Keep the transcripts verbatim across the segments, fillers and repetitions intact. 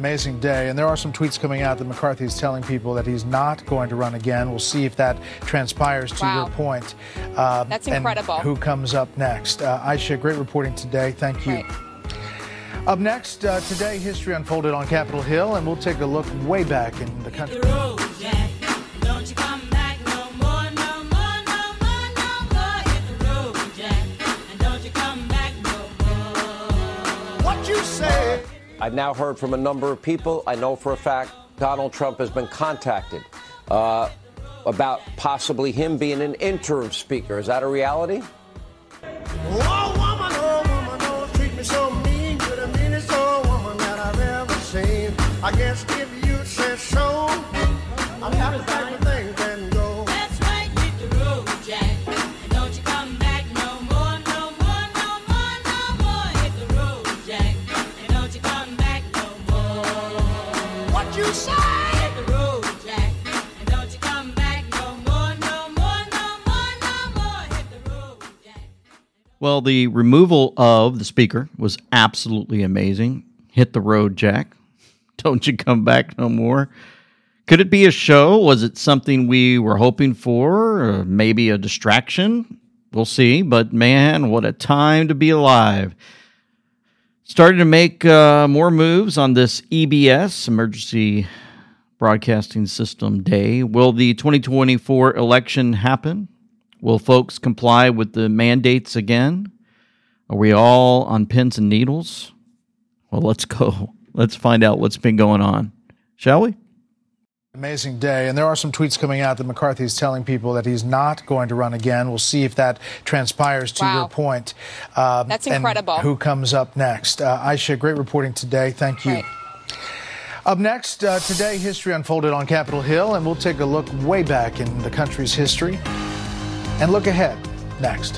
Amazing day, and there are some tweets coming out that McCarthy is telling people that he's not going to run again. We'll see if that transpires to wow. your point. Uh, That's incredible. And who comes up next? Uh, Aisha, great reporting today. Thank you. Right. Up next, uh, today history unfolded on Capitol Hill, and we'll take a look way back in the country. What you say? I've now heard from a number of people. I know for a fact Donald Trump has been contacted uh, about possibly him being an interim speaker. Is that a reality? Oh, woman, oh, woman, oh, treat me so mean. You're the meanest old woman that I've ever seen. I guess if you say so, I'll have to pack the things and go. That's right, hit the road, Jack. And don't you come back no more, no more, no more, no more. Hit the road, Jack. And don't you come back no more. What you say? Hit the road, Jack. And don't you come back no more, no more, no more, no more. Hit the road, Jack. Well, the removal of the speaker was absolutely amazing. Hit the road, Jack. Don't you come back no more. Could it be a show? Was it something we were hoping for? Or maybe a distraction? We'll see. But man, what a time to be alive. Starting to make uh, more moves on this E B S, Emergency Broadcasting System Day. Will the twenty twenty-four election happen? Will folks comply with the mandates again? Are we all on pins and needles? Well, let's go. Let's find out what's been going on, shall we? Amazing day, and there are some tweets coming out that McCarthy is telling people that he's not going to run again. We'll see if that transpires to wow. your point. Um, That's incredible. And who comes up next? Uh, Aisha, great reporting today. Thank you. Right. Up next, uh, today history unfolded on Capitol Hill, and we'll take a look way back in the country's history and look ahead next.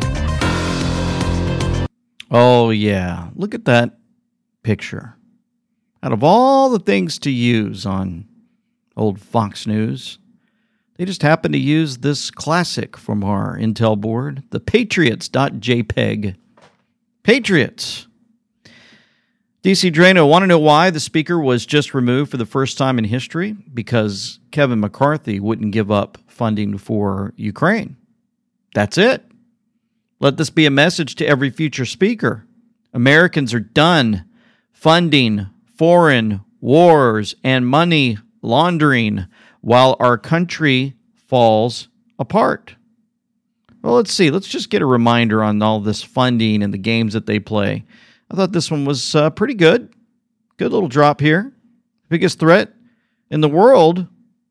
Oh, yeah. Look at that picture. Out of all the things to use on old Fox News, they just happened to use this classic from our Intel board, the Patriots.jpg. Patriots. D C Drano, want to know why the speaker was just removed for the first time in history? Because Kevin McCarthy wouldn't give up funding for Ukraine. That's it. Let this be a message to every future speaker. Americans are done funding foreign wars and money laundering while our country falls apart. Well, let's see. Let's just get a reminder on all this funding and the games that they play. I thought this one was uh, pretty good. Good little drop here. Biggest threat in the world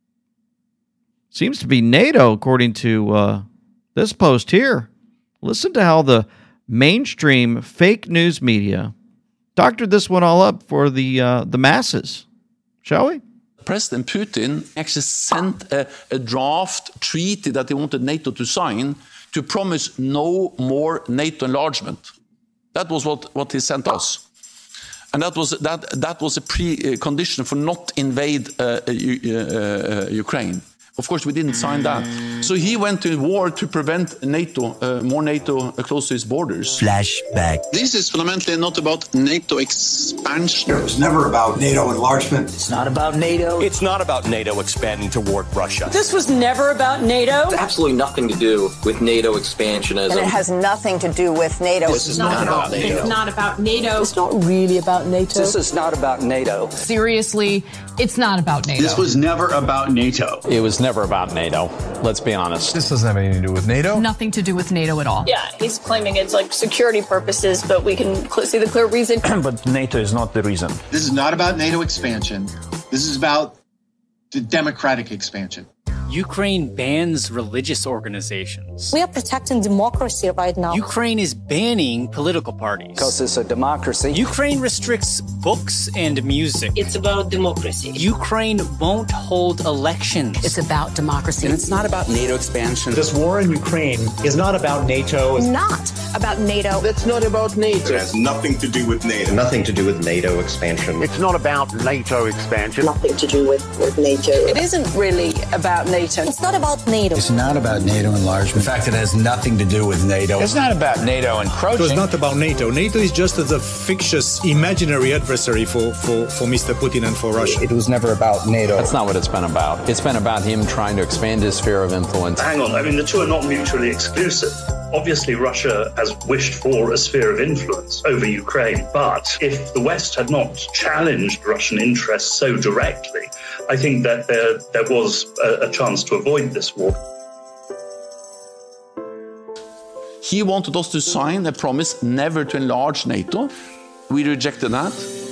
seems to be NATO, according to uh, this post here. Listen to how the mainstream fake news media doctored this one all up for the uh, the masses. Shall we? President Putin actually sent a, a draft treaty that he wanted NATO to sign to promise no more NATO enlargement. That was what, what he sent us. And that was, that, that was a precondition for not invade uh, uh, uh, Ukraine. Of course, we didn't sign that. So he went to war to prevent NATO, uh, more NATO close to his borders. Flashback. This is fundamentally not about NATO expansion. It was never about NATO enlargement. It's not about NATO. It's not about NATO expanding toward Russia. This was never about NATO. It's absolutely nothing to do with NATO expansionism. And it has nothing to do with NATO. This, this is not, not about, about NATO. It's not about NATO. It's not really about NATO. This is not about NATO. Seriously, it's not about NATO. This was never about NATO. It was never about NATO. Let's be honest. This doesn't have anything to do with NATO. Nothing to do with NATO at all. Yeah, he's claiming it's like security purposes, but we can cl- see the clear reason. But NATO is not the reason. This is not about NATO expansion. This is about the democratic expansion. Ukraine bans religious organizations. We are protecting democracy right now. Ukraine is banning political parties. Because it's a democracy. Ukraine restricts books and music. It's about democracy. Ukraine won't hold elections. It's about democracy. And it's not about NATO expansion. This war in Ukraine is not about NATO. It's not about NATO. It's not about NATO. It has nothing to do with NATO. Nothing to do with NATO expansion. It's not about NATO expansion. Nothing to do with, with NATO. It isn't really about NATO NATO. It's not about NATO. It's not about NATO enlargement. In fact, it has nothing to do with NATO. It's not about NATO It encroaching. was not about NATO. NATO is just a fictitious, imaginary adversary for, for, for Mister Putin and for Russia. It was never about NATO. That's not what it's been about. It's been about him trying to expand his sphere of influence. Hang on, I mean, the two are not mutually exclusive. Obviously, Russia has wished for a sphere of influence over Ukraine, but if the West had not challenged Russian interests so directly, I think that there, there was a, a chance to avoid this war. He wanted us to sign a promise never to enlarge NATO. We rejected that.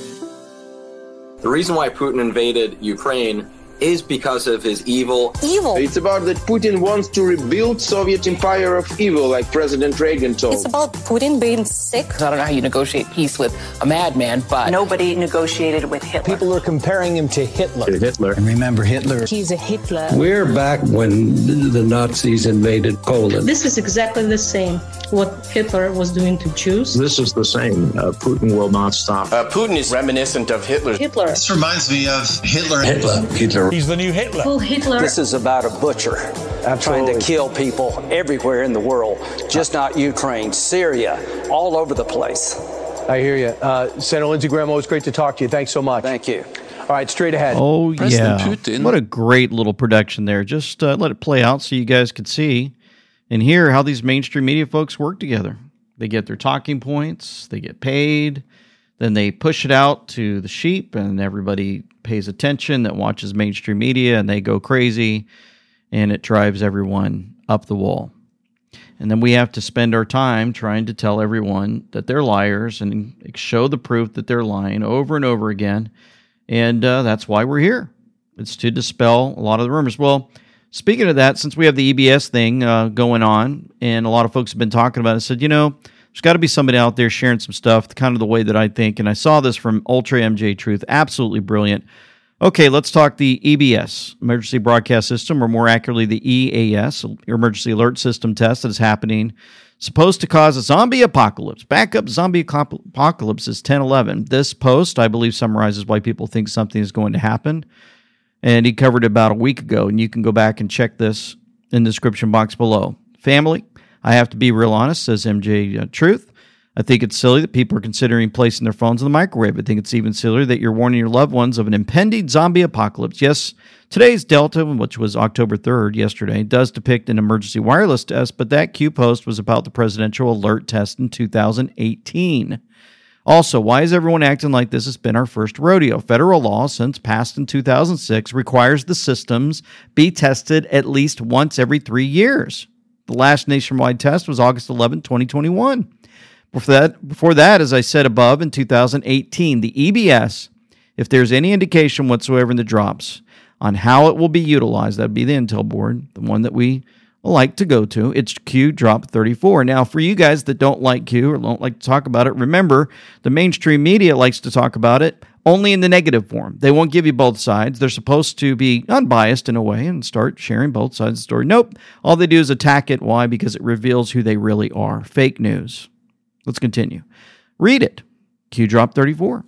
The reason why Putin invaded Ukraine is because of his evil. Evil. It's about that Putin wants to rebuild Soviet empire of evil, like President Reagan told. It's about Putin being sick. I don't know how you negotiate peace with a madman, but Nobody negotiated with Hitler. People are comparing him to Hitler. To Hitler. And remember Hitler. He's a Hitler. We're back when the Nazis invaded Poland. This is exactly the same what Hitler was doing to Jews. This is the same. Uh, Putin will not stop. Uh, Putin is reminiscent of Hitler. Hitler. This reminds me of Hitler. Hitler. Hitler. He's the new Hitler. Full Hitler. This is about a butcher trying to kill people everywhere in the world, just not Ukraine, Syria, all over the place. I hear you. Uh, Senator Lindsey Graham, always great to talk to you. Thanks so much. Thank you. All right, straight ahead. Oh, President yeah. Putin- What a great little production there. Just uh, let it play out so you guys could see and hear how these mainstream media folks work together. They get their talking points, they get paid, then they push it out to the sheep, and everybody pays attention that watches mainstream media, and they go crazy, and it drives everyone up the wall. And then we have to spend our time trying to tell everyone that they're liars and show the proof that they're lying over and over again. And uh, that's why we're here. It's to dispel a lot of the rumors. Well, speaking of that, since we have the E B S thing uh, going on, and a lot of folks have been talking about it, I said, you know, there's got to be somebody out there sharing some stuff, kind of the way that I think. And I saw this from Ultra M J Truth. Absolutely brilliant. Okay, let's talk the E B S, Emergency Broadcast System, or more accurately, the E A S, Emergency Alert System test that is happening. Supposed to cause a zombie apocalypse. Backup zombie apocalypse is ten eleven. This post, I believe, summarizes why people think something is going to happen. And he covered it about a week ago, and you can go back and check this in the description box below. Family, I have to be real honest, says M J uh, Truth. I think it's silly that people are considering placing their phones in the microwave. I think it's even sillier that you're warning your loved ones of an impending zombie apocalypse. Yes, today's Delta, which was October third, yesterday, does depict an emergency wireless test, but that Q post was about the presidential alert test in two thousand eighteen. Also, why is everyone acting like this has been our first rodeo? Federal law, since passed in two thousand six, requires the systems be tested at least once every three years. The last nationwide test was August eleventh, twenty twenty-one. Before that, before that, as I said above, in two thousand eighteen, the E B S, if there's any indication whatsoever in the drops on how it will be utilized, that would be the Intel board, the one that we like to go to, it's Q drop thirty-four. Now, for you guys that don't like Q or don't like to talk about it, remember, the mainstream media likes to talk about it only in the negative form. They won't give you both sides. They're supposed to be unbiased in a way and start sharing both sides of the story. Nope. All they do is attack it. Why? Because it reveals who they really are. Fake news. Let's continue. Read it. Q drop thirty-four.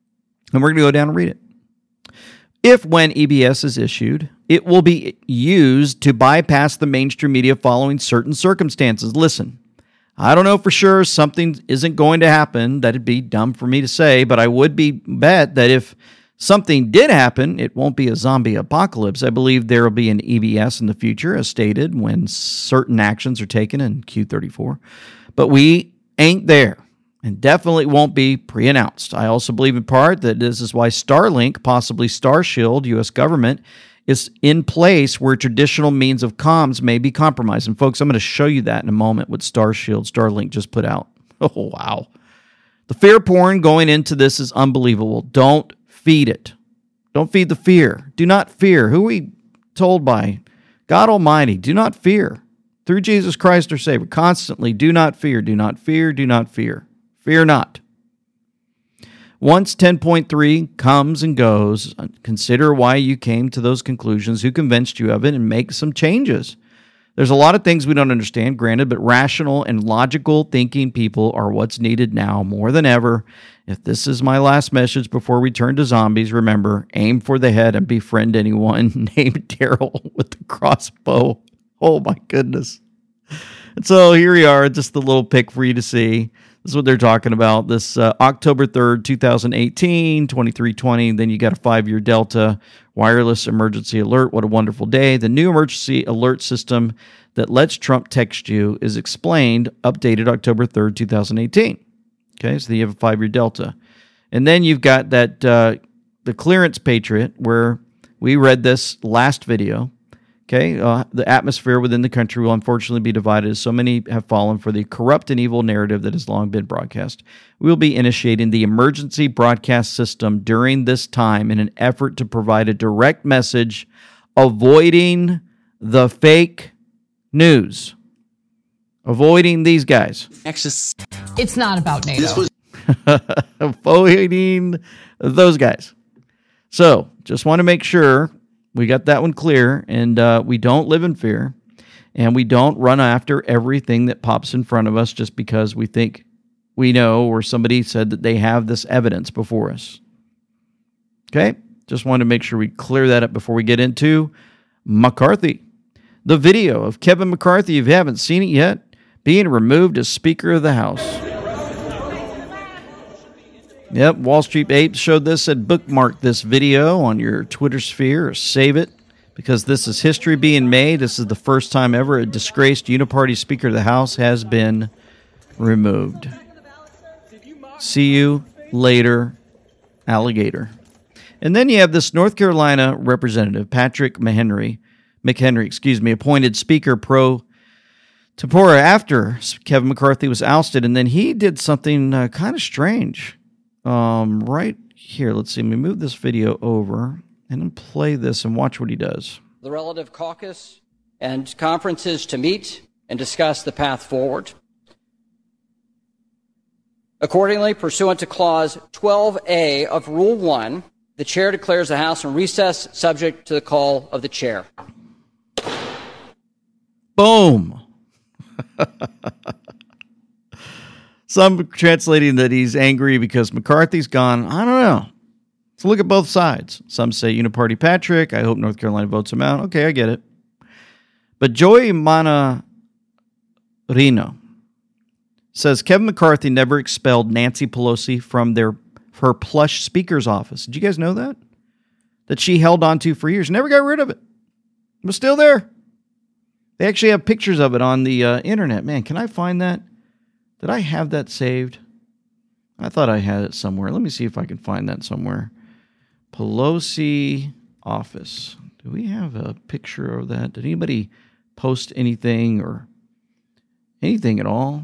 And we're going to go down and read it. If when E B S is issued, it will be used to bypass the mainstream media following certain circumstances. Listen, I don't know for sure something isn't going to happen. That'd be dumb for me to say, but I would be bet that if something did happen, it won't be a zombie apocalypse. I believe there will be an E B S in the future, as stated, when certain actions are taken in Q thirty-four. But we ain't there, and definitely won't be pre-announced. I also believe in part that this is why Starlink, possibly Starshield, U S government, is in place where traditional means of comms may be compromised. And folks, I'm going to show you that in a moment what Starshield, Starlink just put out. Oh, wow. The fear porn going into this is unbelievable. Don't feed it. Don't feed the fear. Do not fear. Who are we told by? God Almighty. Do not fear. Through Jesus Christ our Savior. Constantly, do not fear. Do not fear. Do not fear. Fear not. Once ten point three comes and goes, consider why you came to those conclusions, who convinced you of it, and make some changes. There's a lot of things we don't understand, granted, but rational and logical thinking people are what's needed now more than ever. If this is my last message before we turn to zombies, remember, aim for the head and befriend anyone named Daryl with the crossbow. Oh, my goodness. And so here we are, just the little pic for you to see. This is what they're talking about. This uh, October third, twenty eighteen, twenty-three twenty. Then you got a five-year Delta wireless emergency alert. What a wonderful day. The new emergency alert system that lets Trump text you is explained, updated October third, twenty eighteen. Okay, so you have a five-year Delta. And then you've got that uh, the Clearance Patriot, where we read this last video. Okay, uh, the atmosphere within the country will unfortunately be divided as so many have fallen for the corrupt and evil narrative that has long been broadcast. We will be initiating the emergency broadcast system during this time in an effort to provide a direct message avoiding the fake news. Avoiding these guys. It's not about NATO. This was avoiding those guys. So, just want to make sure we got that one clear, and uh, we don't live in fear, and we don't run after everything that pops in front of us just because we think we know or somebody said that they have this evidence before us. Okay? Just wanted to make sure we clear that up before we get into McCarthy. The video of Kevin McCarthy, if you haven't seen it yet, being removed as Speaker of the House. Yep, Wall Street Apes showed this, said bookmark this video on your Twitter sphere or save it because this is history being made. This is the first time ever a disgraced uniparty Speaker of the House has been removed. See you later, alligator. And then you have this North Carolina representative, Patrick McHenry, McHenry, excuse me, appointed Speaker pro tempore after Kevin McCarthy was ousted, and then he did something uh, kind of strange. Um, right here, let's see, let me move this video over and then play this and watch what he does. The relative caucus and conferences to meet and discuss the path forward. Accordingly, pursuant to Clause twelve A of Rule one, the chair declares the House in recess subject to the call of the chair. Boom. Some translating that he's angry because McCarthy's gone. I don't know. So look at both sides. Some say Uniparty Patrick. I hope North Carolina votes him out. Okay, I get it. But Joy Manarino says Kevin McCarthy never expelled Nancy Pelosi from their her plush speaker's office. Did you guys know that? That she held on to for years. Never got rid of it. It was still there. They actually have pictures of it on the uh, internet. Man, can I find that? Did I have that saved? I thought I had it somewhere. Let me see if I can find that somewhere. Pelosi office. Do we have a picture of that? Did anybody post anything or anything at all?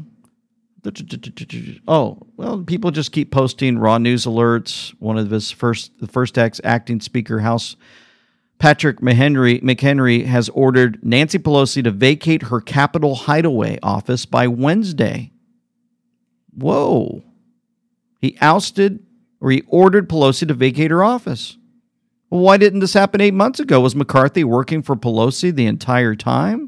Oh, well, people just keep posting raw news alerts. One of his first, the first ex acting Speaker, House Patrick McHenry, McHenry has ordered Nancy Pelosi to vacate her Capitol hideaway office by Wednesday. Whoa. He ousted or he ordered Pelosi to vacate her office. Well, why didn't this happen eight months ago? Was McCarthy working for Pelosi the entire time?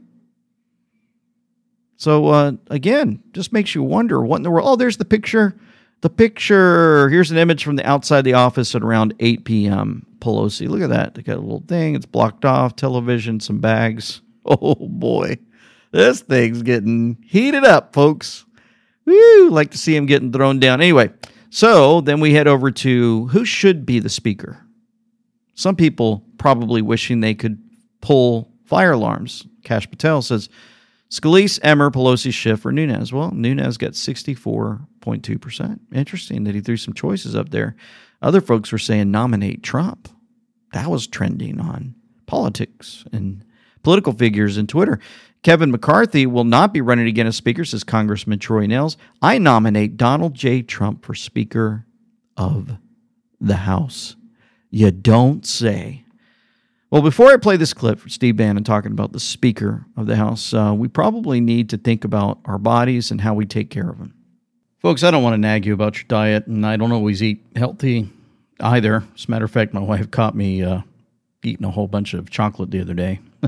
So, uh, again, just makes you wonder what in the world. Oh, there's the picture. The picture. Here's an image from the outside the office at around eight p.m. Pelosi. Look at that. They got a little thing. It's blocked off. Television, some bags. Oh, boy. This thing's getting heated up, folks. Woo! Like to see him getting thrown down. Anyway, so then we head over to who should be the speaker. Some people probably wishing they could pull fire alarms. Kash Patel says, Scalise, Emmer, Pelosi, Schiff, or Nunes. Well, Nunes got sixty-four point two percent. Interesting that he threw some choices up there. Other folks were saying nominate Trump. That was trending on politics and political figures and Twitter. Kevin McCarthy will not be running again as Speaker, says Congressman Troy Nehls. I nominate Donald J. Trump for Speaker of the House. You don't say. Well, before I play this clip for Steve Bannon talking about the Speaker of the House, uh, we probably need to think about our bodies and how we take care of them. Folks, I don't want to nag you about your diet, and I don't always eat healthy either. As a matter of fact, my wife caught me uh, eating a whole bunch of chocolate the other day.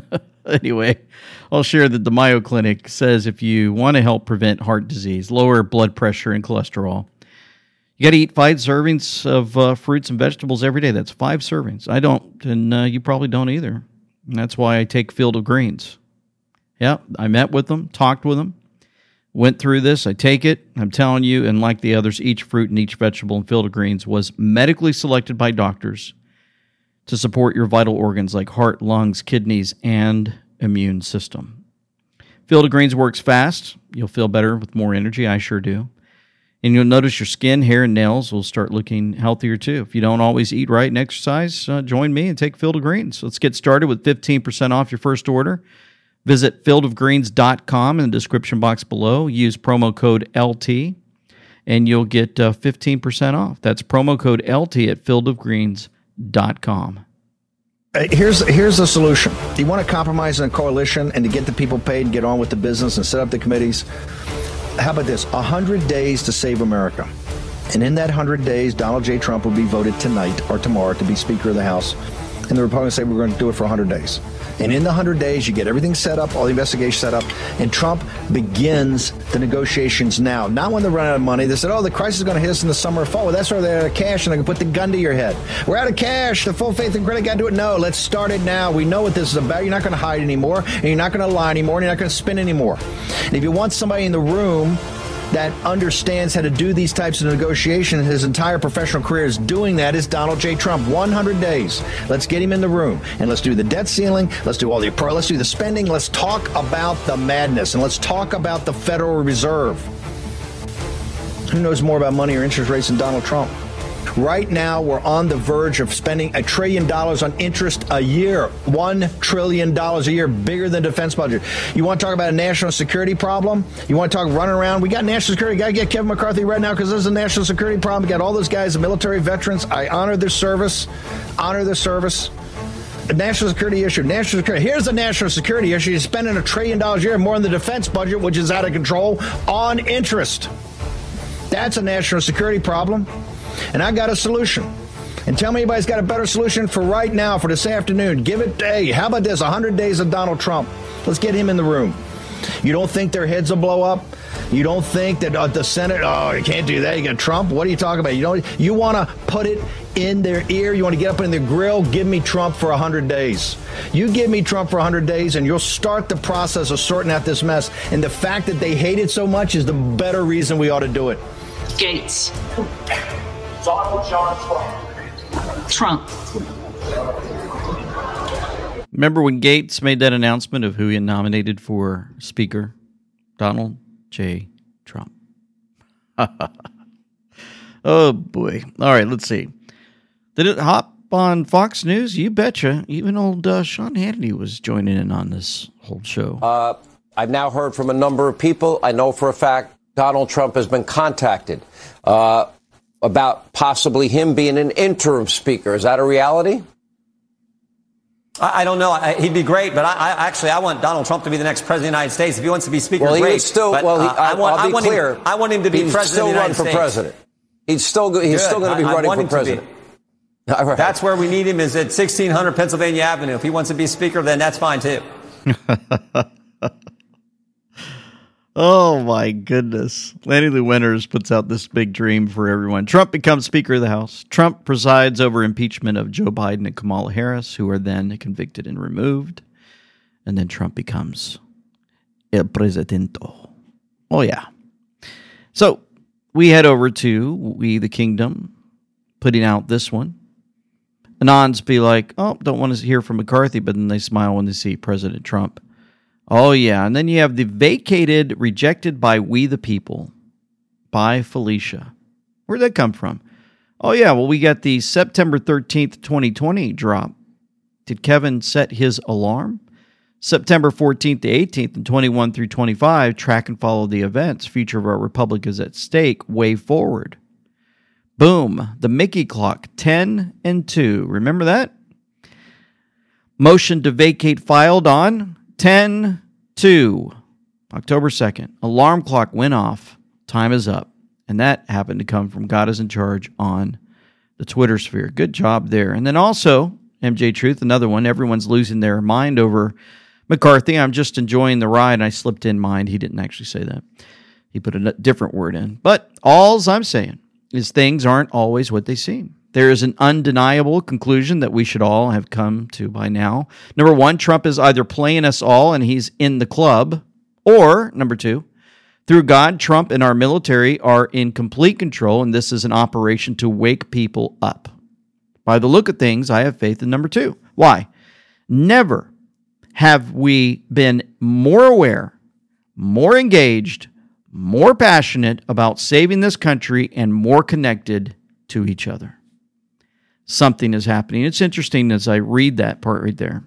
Anyway, I'll share that the Mayo Clinic says if you want to help prevent heart disease, lower blood pressure and cholesterol, you got to eat five servings of uh, fruits and vegetables every day. That's five servings. I don't, and uh, you probably don't either. And that's why I take Field of Greens. Yeah, I met with them, talked with them, went through this. I take it. I'm telling you, and like the others, each fruit and each vegetable in Field of Greens was medically selected by doctors to support your vital organs like heart, lungs, kidneys, and immune system. Field of Greens works fast. You'll feel better with more energy. I sure do. And you'll notice your skin, hair, and nails will start looking healthier too. If you don't always eat right and exercise, uh, join me and take Field of Greens. Let's get started with fifteen percent off your first order. Visit field of greens dot com in the description box below. Use promo code L T, and you'll get uh, fifteen percent off. That's promo code L T at field of greens dot com. Here's here's the solution. You want to compromise in a coalition and to get the people paid and get on with the business and set up the committees? How about this? one hundred days to save America. And in that one hundred days, Donald J. Trump will be voted tonight or tomorrow to be Speaker of the House. And the Republicans say we're going to do it for one hundred days. And in the one hundred days, you get everything set up, all the investigation set up, and Trump begins the negotiations now. Not when they're running out of money. They said, oh, the crisis is going to hit us in the summer or fall. Well, that's where they're out of cash, and they can put the gun to your head. We're out of cash. The full faith and credit got to do it. No, let's start it now. We know what this is about. You're not going to hide anymore, and you're not going to lie anymore, and you're not going to spin anymore. And if you want somebody in the room that understands how to do these types of negotiations, his entire professional career is doing that, is Donald J. Trump. one hundred days. Let's get him in the room, and let's do the debt ceiling. Let's do all the let's do the spending. Let's talk about the madness, and let's talk about the Federal Reserve. Who knows more about money or interest rates than Donald Trump? Right now, we're on the verge of spending a trillion dollars on interest a year. One trillion dollars a year, bigger than the defense budget. You want to talk about a national security problem? You want to talk running around? We got national security. Got to get Kevin McCarthy right now because there's a national security problem. We got all those guys, the military veterans. I honor their service. Honor their service. A national security issue. National security. Here's the national security issue. You're spending a trillion dollars a year more in the defense budget, which is out of control, on interest. That's a national security problem. And I got a solution. And tell me anybody's got a better solution for right now, for this afternoon. Give it, hey, how about this? one hundred days of Donald Trump. Let's get him in the room. You don't think their heads will blow up? You don't think that uh, the Senate, oh, you can't do that. You got Trump. What are you talking about? You don't. You want to put it in their ear. You want to get up in their grill. Give me Trump for one hundred days. You give me Trump for one hundred days, and you'll start the process of sorting out this mess. And the fact that they hate it so much is the better reason we ought to do it. Gates. Donald John Trump. Trump. Remember when Gates made that announcement of who he had nominated for Speaker? Donald J. Trump. Oh, boy. All right, let's see. Did it hop on Fox News? You betcha. Even old uh, Sean Hannity was joining in on this whole show. Uh, I've now heard from a number of people. I know for a fact Donald Trump has been contacted uh, about possibly him being an interim speaker. Is that a reality? I, I don't know. I, he'd be great, but I, I actually I want Donald Trump to be the next president of the United States. If he wants to be speaker, well, he great. would still. But, well, he, uh, I, I want, I'll be I want clear. Him, I want him to be he'd president still of the run United for States. president. He's still. He's Good. still going to be I, running I want for him president. To be. All right. That's where we need him. Is at sixteen hundred Pennsylvania Avenue. If he wants to be speaker, then that's fine too. Oh, my goodness. Lanny Lou Winters puts out this big dream for everyone. Trump becomes Speaker of the House. Trump presides over impeachment of Joe Biden and Kamala Harris, who are then convicted and removed. And then Trump becomes El Presidente. Oh, yeah. So we head over to We the Kingdom, putting out this one. Anons be like, oh, don't want to hear from McCarthy, but then they smile when they see President Trump. Oh, yeah. And then you have the vacated, rejected by We the People by Felicia. Where'd that come from? Oh, yeah. Well, we got the September thirteenth, twenty twenty drop. Did Kevin set his alarm? September fourteenth to eighteenth and twenty-one through twenty-five, track and follow the events. Future of our republic is at stake. Way forward. Boom. The Mickey clock, ten and two. Remember that? Motion to vacate filed on ten two, October second. Alarm clock went off. Time is up. And that happened to come from God is in Charge on the Twitter sphere. Good job there. And then also, M J Truth, another one. Everyone's losing their mind over McCarthy, I'm just enjoying the ride, and I slipped in mind. He didn't actually say that. He put a different word in. But all I'm saying is things aren't always what they seem. There is an undeniable conclusion that we should all have come to by now. Number one, Trump is either playing us all and he's in the club, or, number two, through God, Trump and our military are in complete control, and this is an operation to wake people up. By the look of things, I have faith in number two. Why? Never have we been more aware, more engaged, more passionate about saving this country, and more connected to each other. Something is happening. It's interesting as I read that part right there,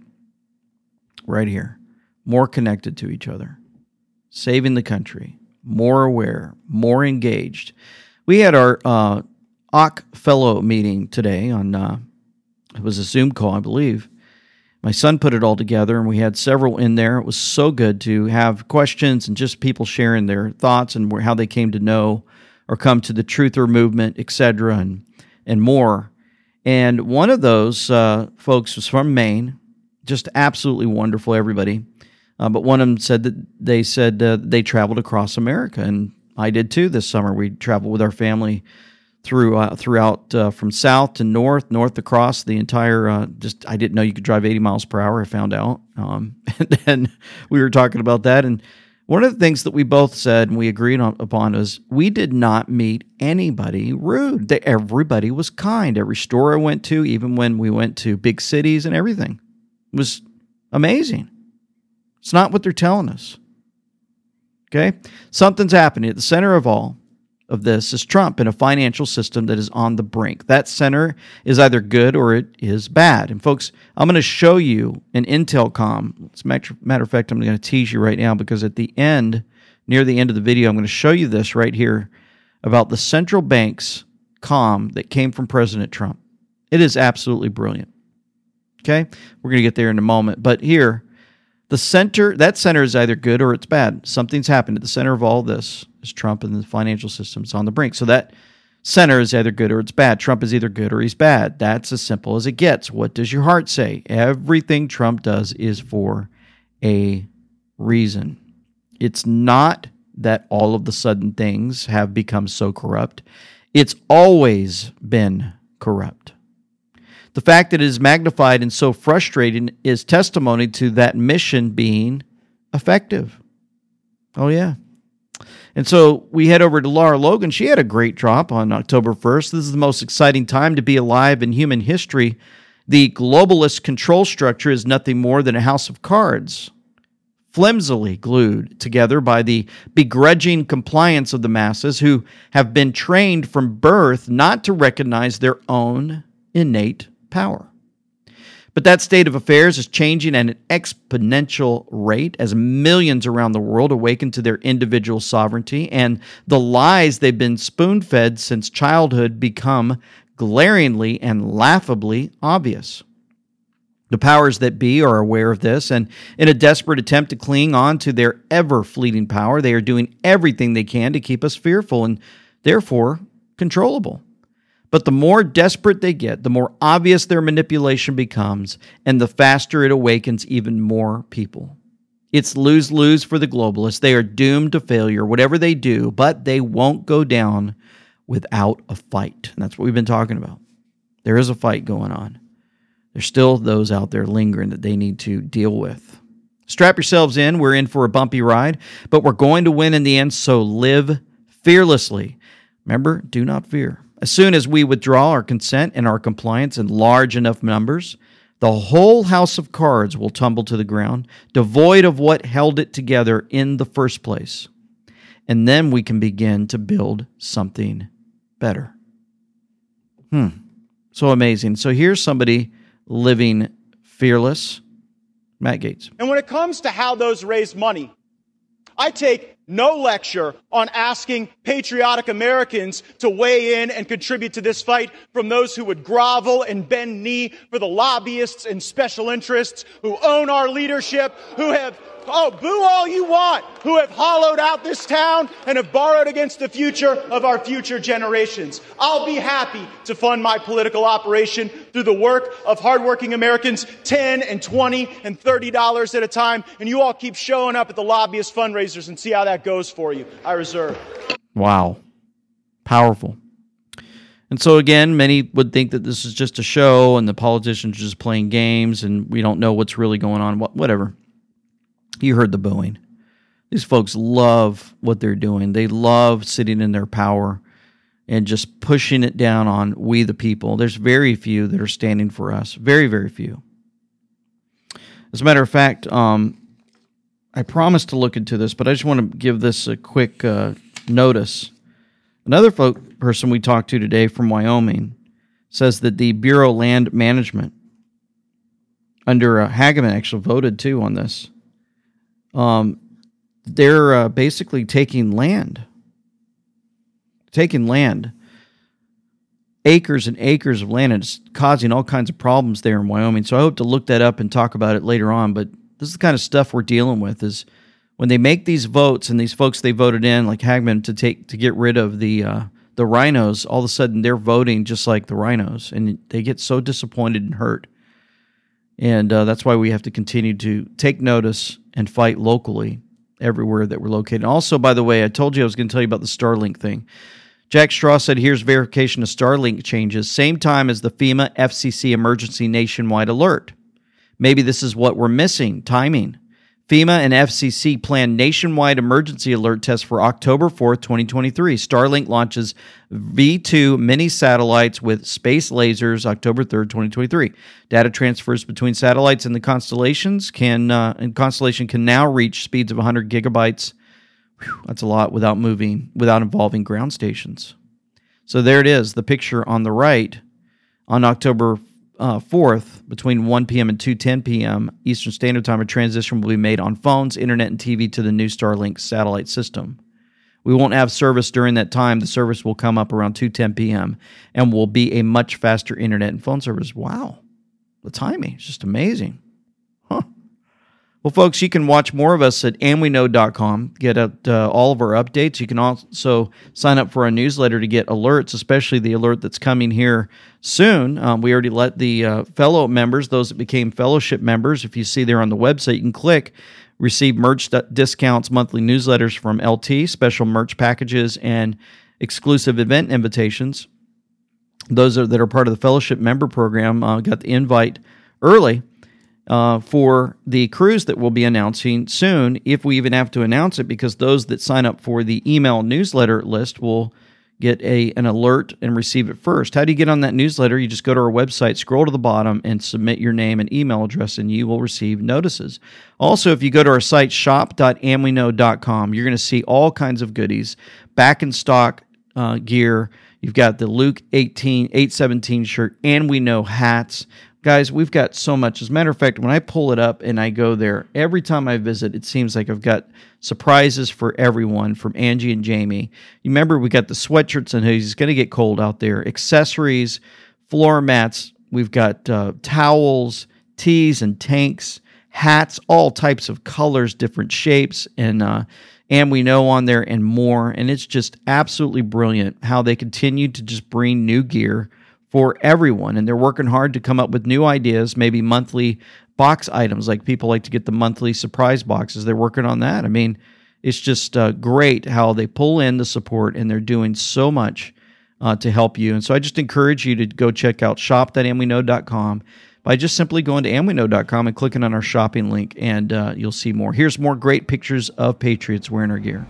right here. More connected to each other, saving the country, more aware, more engaged. We had our uh, O C Fellow meeting today on, uh, it was a Zoom call, I believe. My son put it all together, and we had several in there. It was so good to have questions and just people sharing their thoughts and how they came to know or come to the Truther movement, et cetera, and, and more. And one of those uh, folks was from Maine, just absolutely wonderful, everybody. Uh, but one of them said that they said uh, they traveled across America, and I did too this summer. We traveled with our family through uh, throughout uh, from south to north, north across the entire. Uh, just I didn't know you could drive eighty miles per hour. I found out, um, and then we were talking about that. And one of the things that we both said and we agreed on, upon was we did not meet anybody rude. They, everybody was kind. Every store I went to, even when we went to big cities and everything, was amazing. It's not what they're telling us. Okay? Something's happening. At the center of all of this is Trump in a financial system that is on the brink. That center is either good or it is bad. And folks, I'm going to show you an Intelcom. As a matter of fact, I'm going to tease you right now because at the end, near the end of the video, I'm going to show you this right here about the central bank's comm that came from President Trump. It is absolutely brilliant. Okay? We're going to get there in a moment. But here, the center, that center is either good or it's bad. Something's happened. At the center of all this is Trump and the financial system's on the brink. So that center is either good or it's bad. Trump is either good or he's bad. That's as simple as it gets. What does your heart say? Everything Trump does is for a reason. It's not that all of the sudden things have become so corrupt. It's always been corrupt. The fact that it is magnified and so frustrating is testimony to that mission being effective. Oh, yeah. And so we head over to Lara Logan. She had a great drop on October first. This is the most exciting time to be alive in human history. The globalist control structure is nothing more than a house of cards, flimsily glued together by the begrudging compliance of the masses who have been trained from birth not to recognize their own innate power. But that state of affairs is changing at an exponential rate as millions around the world awaken to their individual sovereignty, and the lies they've been spoon-fed since childhood become glaringly and laughably obvious. The powers that be are aware of this, and in a desperate attempt to cling on to their ever-fleeting power, they are doing everything they can to keep us fearful and therefore controllable. But the more desperate they get, the more obvious their manipulation becomes, and the faster it awakens even more people. It's lose-lose for the globalists. They are doomed to failure, whatever they do, but they won't go down without a fight. And that's what we've been talking about. There is a fight going on. There's still those out there lingering that they need to deal with. Strap yourselves in. We're in for a bumpy ride, but we're going to win in the end, so live fearlessly. Remember, do not fear. As soon as we withdraw our consent and our compliance in large enough numbers, the whole house of cards will tumble to the ground, devoid of what held it together in the first place. And then we can begin to build something better. Hmm. So amazing. So here's somebody living fearless. Matt Gaetz. And when it comes to how those raise money, I take no lecture on asking patriotic Americans to weigh in and contribute to this fight from those who would grovel and bend knee for the lobbyists and special interests who own our leadership, who have oh, boo all you want, who have hollowed out this town and have borrowed against the future of our future generations. I'll be happy to fund my political operation through the work of hardworking Americans, ten and twenty and thirty dollars at a time, and you all keep showing up at the lobbyist fundraisers and see how that goes for you. I reserve. Wow. Powerful. And so again, many would think that this is just a show and the politicians are just playing games and we don't know what's really going on. Whatever. You heard the booing. These folks love what they're doing. They love sitting in their power and just pushing it down on we the people. There's very few that are standing for us. Very, very few. As a matter of fact, um, I promised to look into this, but I just want to give this a quick uh, notice. Another folk, person we talked to today from Wyoming says that the Bureau of Land Management, under uh, Hageman actually voted too on this, um, they're uh, basically taking land, taking land, acres and acres of land, and it's causing all kinds of problems there in Wyoming. So I hope to look that up and talk about it later on, but this is the kind of stuff we're dealing with is when they make these votes and these folks they voted in, like Hageman, to take to get rid of the uh, the rhinos, all of a sudden they're voting just like the rhinos, and they get so disappointed and hurt. And uh, that's why we have to continue to take notice and fight locally everywhere that we're located. Also, by the way, I told you I was going to tell you about the Starlink thing. Jack Straw said, here's verification of Starlink changes, same time as the FEMA F C C emergency nationwide alert. Maybe this is what we're missing, timing. FEMA and F C C plan nationwide emergency alert test for October fourth, twenty twenty-three. Starlink launches V two mini satellites with space lasers October third, twenty twenty-three. Data transfers between satellites and the constellations can uh, and constellation can now reach speeds of one hundred gigabytes. Whew, that's a lot without moving, without involving ground stations. So there it is, the picture on the right on October Uh, fourth, between one p.m. and two ten p.m. Eastern Standard Time, a transition will be made on phones, internet, and T V to the new Starlink satellite system. We won't have service during that time. The service will come up around two ten p.m. and will be a much faster internet and phone service. Wow. The timing is just amazing. Huh. Well, folks, you can watch more of us at and we know dot com, get out, uh, all of our updates. You can also sign up for our newsletter to get alerts, especially the alert that's coming here soon. Um, we already let the uh, fellow members, those that became fellowship members, if you see there on the website, you can click, receive merch discounts, monthly newsletters from L T, special merch packages, and exclusive event invitations. Those are, that are part of the fellowship member program uh, got the invite early. Uh, for the cruise that we'll be announcing soon, if we even have to announce it, because those that sign up for the email newsletter list will get a an alert and receive it first. How do you get on that newsletter? You just go to our website, scroll to the bottom, and submit your name and email address, and you will receive notices. Also, if you go to our site, shop dot and we know dot com, you're going to see all kinds of goodies, back in stock uh, gear. You've got the Luke eighteen, eight seventeen shirt, and we know hats. Guys, we've got so much. As a matter of fact, when I pull it up and I go there, every time I visit, it seems like I've got surprises for everyone from Angie and Jamie. You remember we got the sweatshirts and hoodies. It's going to get cold out there. Accessories, floor mats. We've got uh, towels, tees and tanks, hats, all types of colors, different shapes, and uh, and we know on there and more. And it's just absolutely brilliant how they continue to just bring new gear for everyone, and they're working hard to come up with new ideas, maybe monthly box items, like people like to get the monthly surprise boxes. They're working on that. I mean, it's just uh, great how they pull in the support, and they're doing so much uh, to help you. And so I just encourage you to go check out shop dot and we know dot com by just simply going to and we know dot com and clicking on our shopping link, and uh, you'll see more. Here's more great pictures of patriots wearing our gear.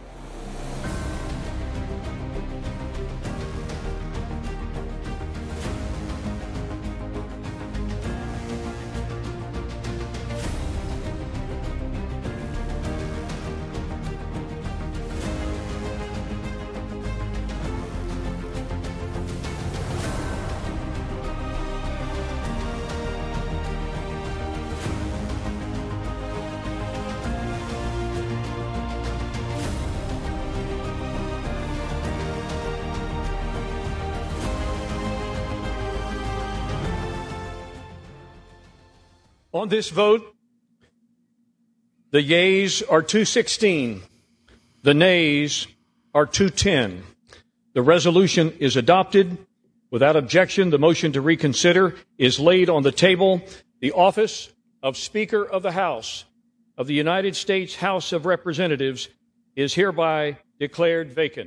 On this vote, The yeas are two sixteen. The nays are two ten. The resolution is adopted. Without objection, the motion to reconsider is laid on the table. The office of Speaker of the House of the United States House of Representatives is hereby declared vacant.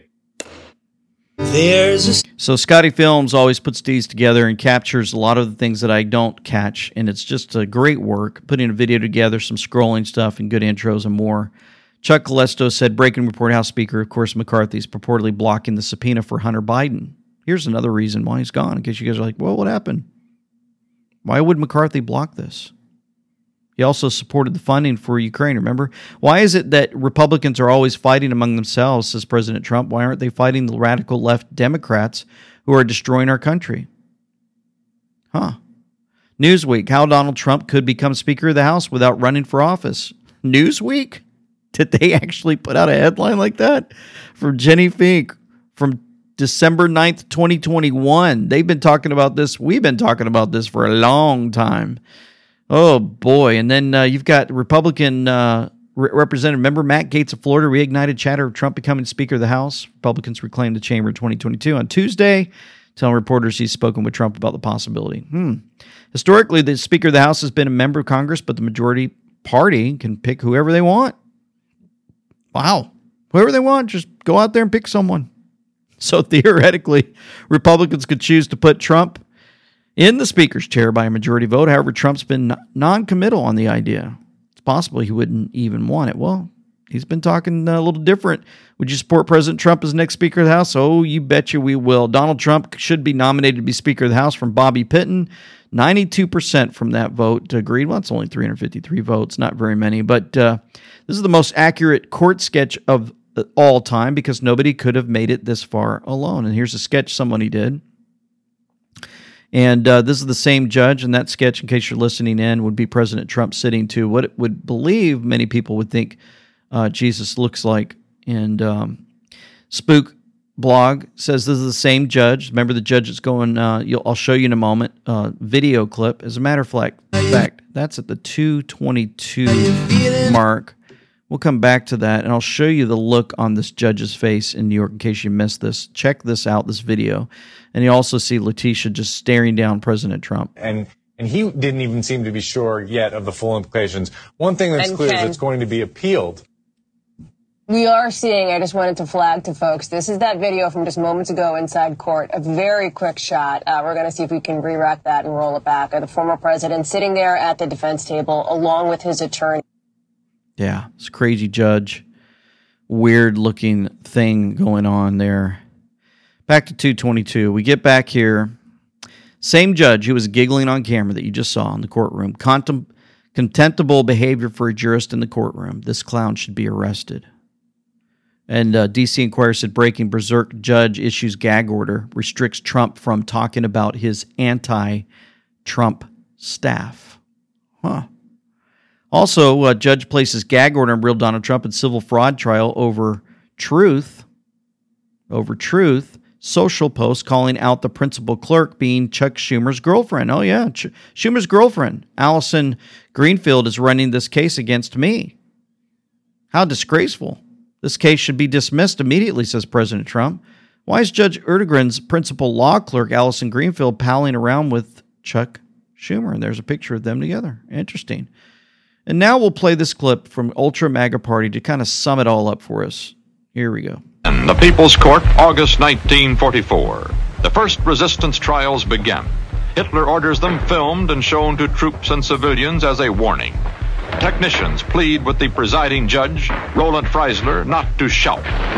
There's a- so Scotty Films always puts these together and captures a lot of the things that I don't catch, and it's just a great work, putting a video together, some scrolling stuff, and good intros and more. Chuck Colesto said, breaking report, House Speaker, of course, McCarthy is purportedly blocking the subpoena for Hunter Biden. Here's another reason why he's gone, in case you guys are like, well, what happened? Why would McCarthy block this? He also supported the funding for Ukraine, remember? Why is it that Republicans are always fighting among themselves, says President Trump? Why aren't they fighting the radical left Democrats who are destroying our country? Huh. Newsweek, how Donald Trump could become Speaker of the House without running for office. Newsweek? Did they actually put out a headline like that? From Jenny Fink from December ninth, twenty twenty-one. They've been talking about this. We've been talking about this for a long time. Oh, boy. And then uh, you've got Republican uh, re- Representative, remember Matt Gaetz of Florida reignited chatter of Trump becoming Speaker of the House. Republicans reclaimed the chamber in twenty twenty-two. On Tuesday, telling reporters he's spoken with Trump about the possibility. Hmm. Historically, the Speaker of the House has been a member of Congress, but the majority party can pick whoever they want. Wow. Whoever they want, just go out there and pick someone. So theoretically, Republicans could choose to put Trump in the Speaker's chair by a majority vote. However, Trump's been non-committal on the idea. It's possible he wouldn't even want it. Well, he's been talking a little different. Would you support President Trump as next Speaker of the House? Oh, you betcha we will. Donald Trump should be nominated to be Speaker of the House from Bobby Pitton. ninety-two percent from that vote agreed. Well, it's only three hundred fifty-three votes, not very many. But uh, this is the most accurate court sketch of all time because nobody could have made it this far alone. And here's a sketch somebody did. And uh, this is the same judge, and that sketch, in case you're listening in, would be President Trump sitting to what it would believe many people would think uh, Jesus looks like. And um, Spook Blog says this is the same judge. Remember the judge that's going, uh, you'll, I'll show you in a moment, uh, video clip. As a matter of fact, fact, that's at the two twenty-two mark. We'll come back to that, and I'll show you the look on this judge's face in New York in case you missed this. Check this out, this video. And you also see Letitia just staring down President Trump. And and he didn't even seem to be sure yet of the full implications. One thing that's And clear Ken, is it's going to be appealed. We are seeing, I just wanted to flag to folks, this is that video from just moments ago inside court, a very quick shot. Uh, we're going to see if we can re-rack that and roll it back. Of the former president sitting there at the defense table along with his attorney. Yeah, it's a crazy judge. Weird looking thing going on there. Back to two twenty-two. We get back here. Same judge who was giggling on camera that you just saw in the courtroom. Contem- contemptible behavior for a jurist in the courtroom. This clown should be arrested. And uh, D C Inquirer said, breaking berserk judge issues gag order, restricts Trump from talking about his anti-Trump staff. Huh. Also, uh, judge places gag order on real Donald Trump in civil fraud trial over truth, over truth, social post calling out the principal clerk being Chuck Schumer's girlfriend. Oh, yeah, Ch- Schumer's girlfriend, Allison Greenfield, is running this case against me. How disgraceful. This case should be dismissed immediately, says President Trump. Why is Judge Erdogan's principal law clerk, Allison Greenfield, palling around with Chuck Schumer? And there's a picture of them together. Interesting. And now we'll play this clip from Ultra MAGA Party to kind of sum it all up for us. Here we go. The People's Court, August nineteen forty-four. The first resistance trials begin. Hitler orders them filmed and shown to troops and civilians as a warning. Technicians plead with the presiding judge, Roland Freisler, not to shout.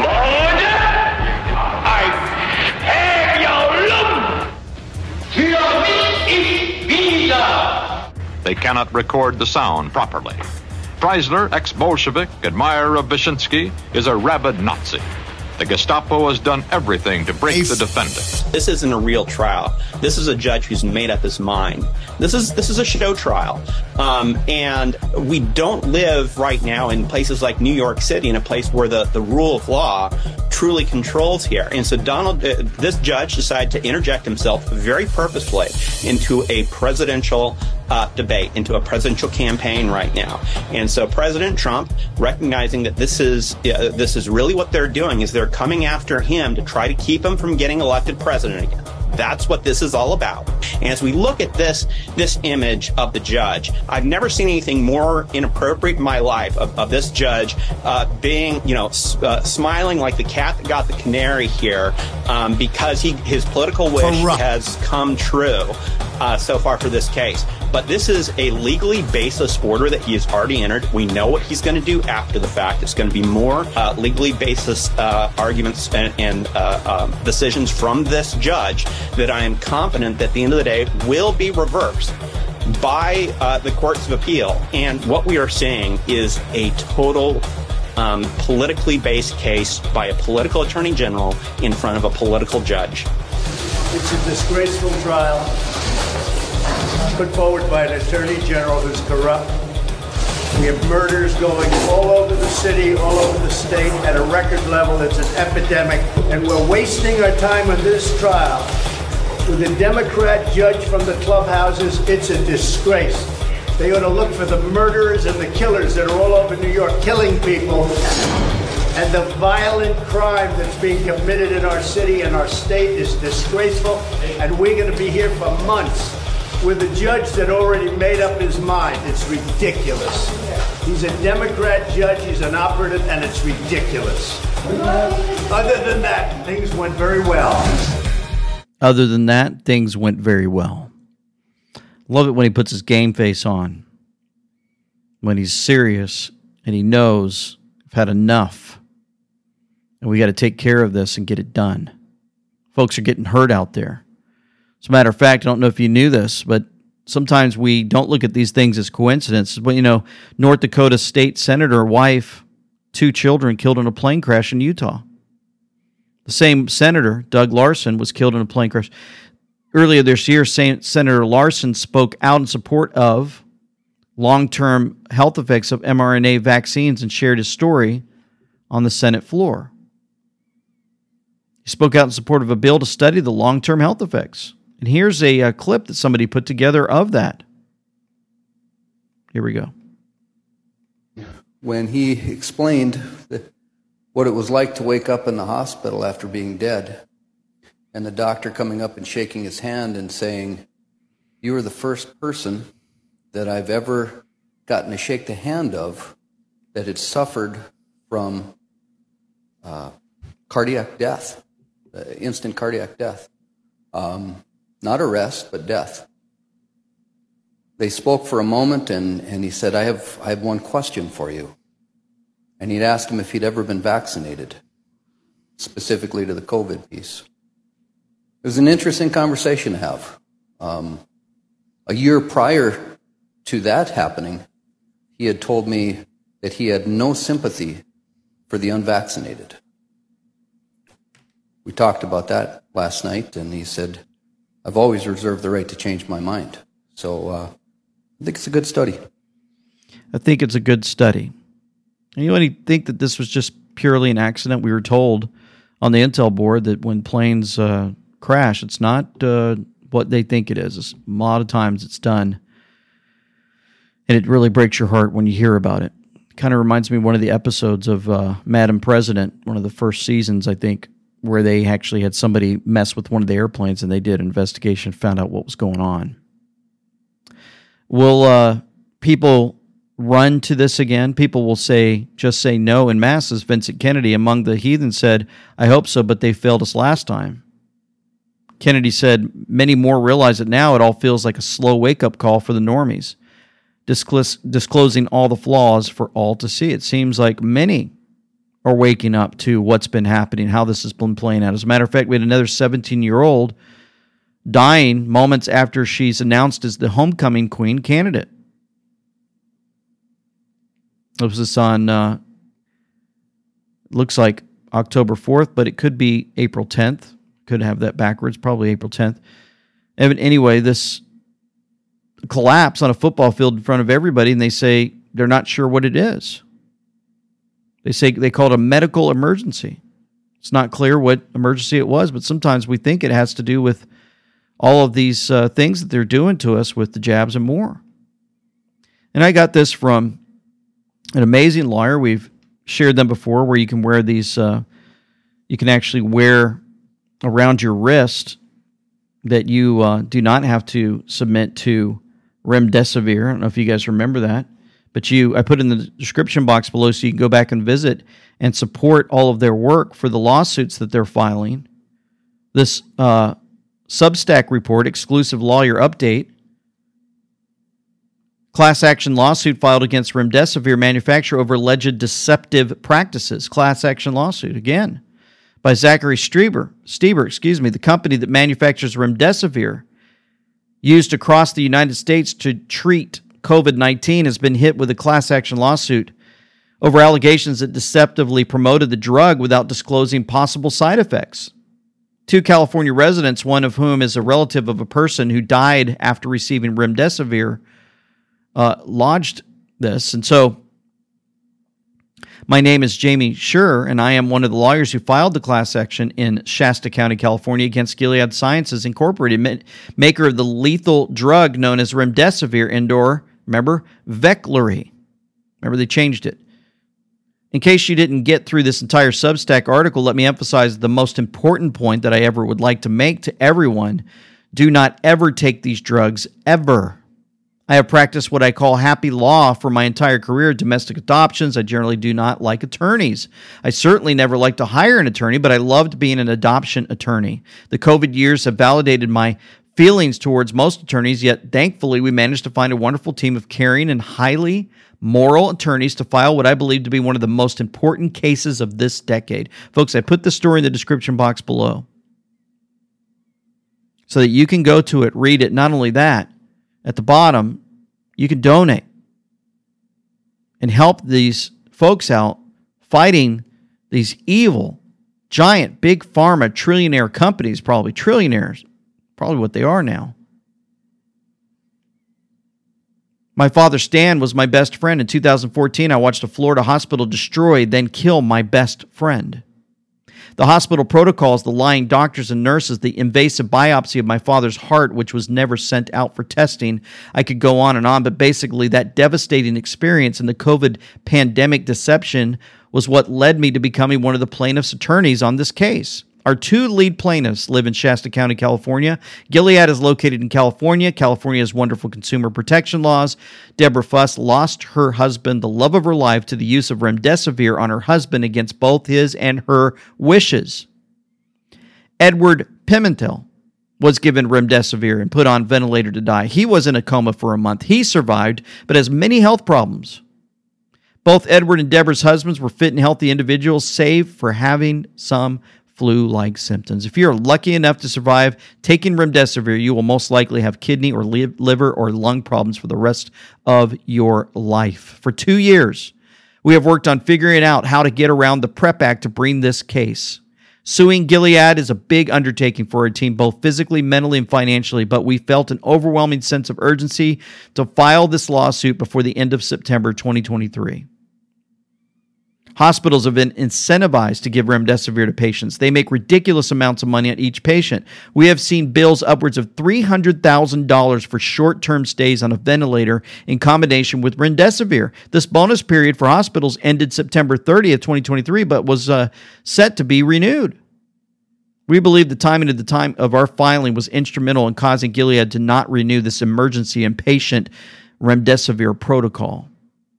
They cannot record the sound properly. Freisler, ex-Bolshevik, admirer of Wyszynski, is a rabid Nazi. The Gestapo has done everything to break the defendant. This isn't a real trial. This is a judge who's made up his mind. This is this is a show trial. Um, and we don't live right now in places like New York City, in a place where the, the rule of law truly controls here. And so Donald, uh, this judge decided to interject himself very purposefully into a presidential uh, debate, into a presidential campaign right now. And so President Trump, recognizing that this is uh, this is really what they're doing, is they're coming after him to try to keep him from getting elected president again. That's what this is all about. And as we look at this this image of the judge, I've never seen anything more inappropriate in my life of, of this judge uh, being, you know, s- uh, smiling like the cat that got the canary here um, because he his political wish Corrupt. has come true uh, so far for this case. But this is a legally baseless order that he has already entered. We know what he's going to do after the fact. It's going to be more uh, legally baseless uh, arguments and, and uh, uh, decisions from this judge that I am confident that at the end of the day will be reversed by uh, the courts of appeal. And what we are seeing is a total um, politically based case by a political attorney general in front of a political judge. It's a disgraceful trial put forward by an attorney general who's corrupt. We have murders going all over the city, all over the state at a record level. It's an epidemic, and we're wasting our time on this trial with a Democrat judge from the clubhouses. It's a disgrace. They ought to look for the murderers and the killers that are all over New York killing people, and the violent crime that's being committed in our city and our state is disgraceful, and we're going to be here for months with a judge that already made up his mind. It's ridiculous. He's a Democrat judge, he's an operative, and it's ridiculous. Other than that, things went very well. Other than that, things went very well. Love it when he puts his game face on. When he's serious and he knows I've had enough. And we got to take care of this and get it done. Folks are getting hurt out there. As a matter of fact, I don't know if you knew this, but sometimes we don't look at these things as coincidences. But, you know, North Dakota state senator, wife, two children killed in a plane crash in Utah. The same senator, Doug Larson, was killed in a plane crash. Earlier this year, Senator Larson spoke out in support of long-term health effects of mRNA vaccines and shared his story on the Senate floor. He spoke out in support of a bill to study the long-term health effects. And here's a, a clip that somebody put together of that. Here we go. When he explained that what it was like to wake up in the hospital after being dead, and the doctor coming up and shaking his hand and saying, "You are the first person that I've ever gotten to shake the hand of that had suffered from uh, cardiac death, uh, instant cardiac death. Um, not arrest, but death." They spoke for a moment, and, and he said, I have, I have one question for you. And he'd asked him if he'd ever been vaccinated, specifically to the COVID piece. It was an interesting conversation to have. Um, a year prior to that happening, he had told me that he had no sympathy for the unvaccinated. We talked about that last night, and he said, I've always reserved the right to change my mind. So uh, I think it's a good study. I think it's a good study. And you only think that this was just purely an accident. We were told on the Intel board that when planes uh, crash, it's not uh, what they think it is. It's, a lot of times it's done. And it really breaks your heart when you hear about it. It kind of reminds me of one of the episodes of uh, Madam President, one of the first seasons, I think, where they actually had somebody mess with one of the airplanes, and they did an investigation, found out what was going on. Will uh, people run to this again? People will say, just say no in masses. Vincent Kennedy, among the heathen, said, I hope so, but they failed us last time. Kennedy said, many more realize it now. It all feels like a slow wake-up call for the normies, disclose, disclosing all the flaws for all to see. It seems like many are waking up to what's been happening, how this has been playing out. As a matter of fact, we had another seventeen-year-old dying moments after she's announced as the homecoming queen candidate. It was this on, uh, looks like October fourth, but it could be April tenth. Could have that backwards, probably April tenth. And anyway, this collapse on a football field in front of everybody, and they say they're not sure what it is. They say they call it a medical emergency. It's not clear what emergency it was, but sometimes we think it has to do with all of these uh, things that they're doing to us with the jabs and more. And I got this from an amazing lawyer. We've shared them before, where you can wear these, uh, you can actually wear around your wrist that you uh, do not have to submit to remdesivir. I don't know if you guys remember that, but you, I put in the description box below so you can go back and visit and support all of their work for the lawsuits that they're filing. This uh, Substack report, exclusive lawyer update, class action lawsuit filed against remdesivir manufacturer over alleged deceptive practices. Class action lawsuit, again, by Zachary Stieber, Stieber, excuse me, the company that manufactures remdesivir, used across the United States to treat COVID nineteen, has been hit with a class action lawsuit over allegations that deceptively promoted the drug without disclosing possible side effects. Two California residents, one of whom is a relative of a person who died after receiving remdesivir, uh, lodged this. And so, my name is Jamie Schur, and I am one of the lawyers who filed the class action in Shasta County, California, against Gilead Sciences Incorporated, maker of the lethal drug known as remdesivir, Indor, remember, Veklury. Remember, they changed it. In case you didn't get through this entire Substack article, let me emphasize the most important point that I ever would like to make to everyone. Do not ever take these drugs, ever. I have practiced what I call happy law for my entire career, domestic adoptions. I generally do not like attorneys. I certainly never like to hire an attorney, but I loved being an adoption attorney. The COVID years have validated my feelings towards most attorneys, yet thankfully we managed to find a wonderful team of caring and highly moral attorneys to file what I believe to be one of the most important cases of this decade. Folks, I put the story in the description box below so that you can go to it, read it. Not only that, at the bottom, you can donate and help these folks out fighting these evil, giant, big pharma, trillionaire companies, probably trillionaires, probably what they are now. My father, Stan, was my best friend. In two thousand fourteen, I watched a Florida hospital destroy, then kill my best friend. The hospital protocols, the lying doctors and nurses, the invasive biopsy of my father's heart, which was never sent out for testing. I could go on and on, but basically that devastating experience and the COVID pandemic deception was what led me to becoming one of the plaintiff's attorneys on this case. Our two lead plaintiffs live in Shasta County, California. Gilead is located in California. California has wonderful consumer protection laws. Deborah Fuss lost her husband, the love of her life, to the use of remdesivir on her husband against both his and her wishes. Edward Pimentel was given remdesivir and put on ventilator to die. He was in a coma for a month. He survived, but has many health problems. Both Edward and Deborah's husbands were fit and healthy individuals, save for having some flu-like symptoms. If you're lucky enough to survive taking remdesivir, you will most likely have kidney or liver or lung problems for the rest of your life. For two years, we have worked on figuring out how to get around the PrEP Act to bring this case. Suing Gilead is a big undertaking for our team, both physically, mentally, and financially, but we felt an overwhelming sense of urgency to file this lawsuit before the end of September twenty twenty-three. Hospitals have been incentivized to give remdesivir to patients. They make ridiculous amounts of money on each patient. We have seen bills upwards of three hundred thousand dollars for short-term stays on a ventilator in combination with remdesivir. This bonus period for hospitals ended September thirtieth, twenty twenty-three, but was uh, set to be renewed. We believe the timing of the time of our filing was instrumental in causing Gilead to not renew this emergency and patient remdesivir protocol.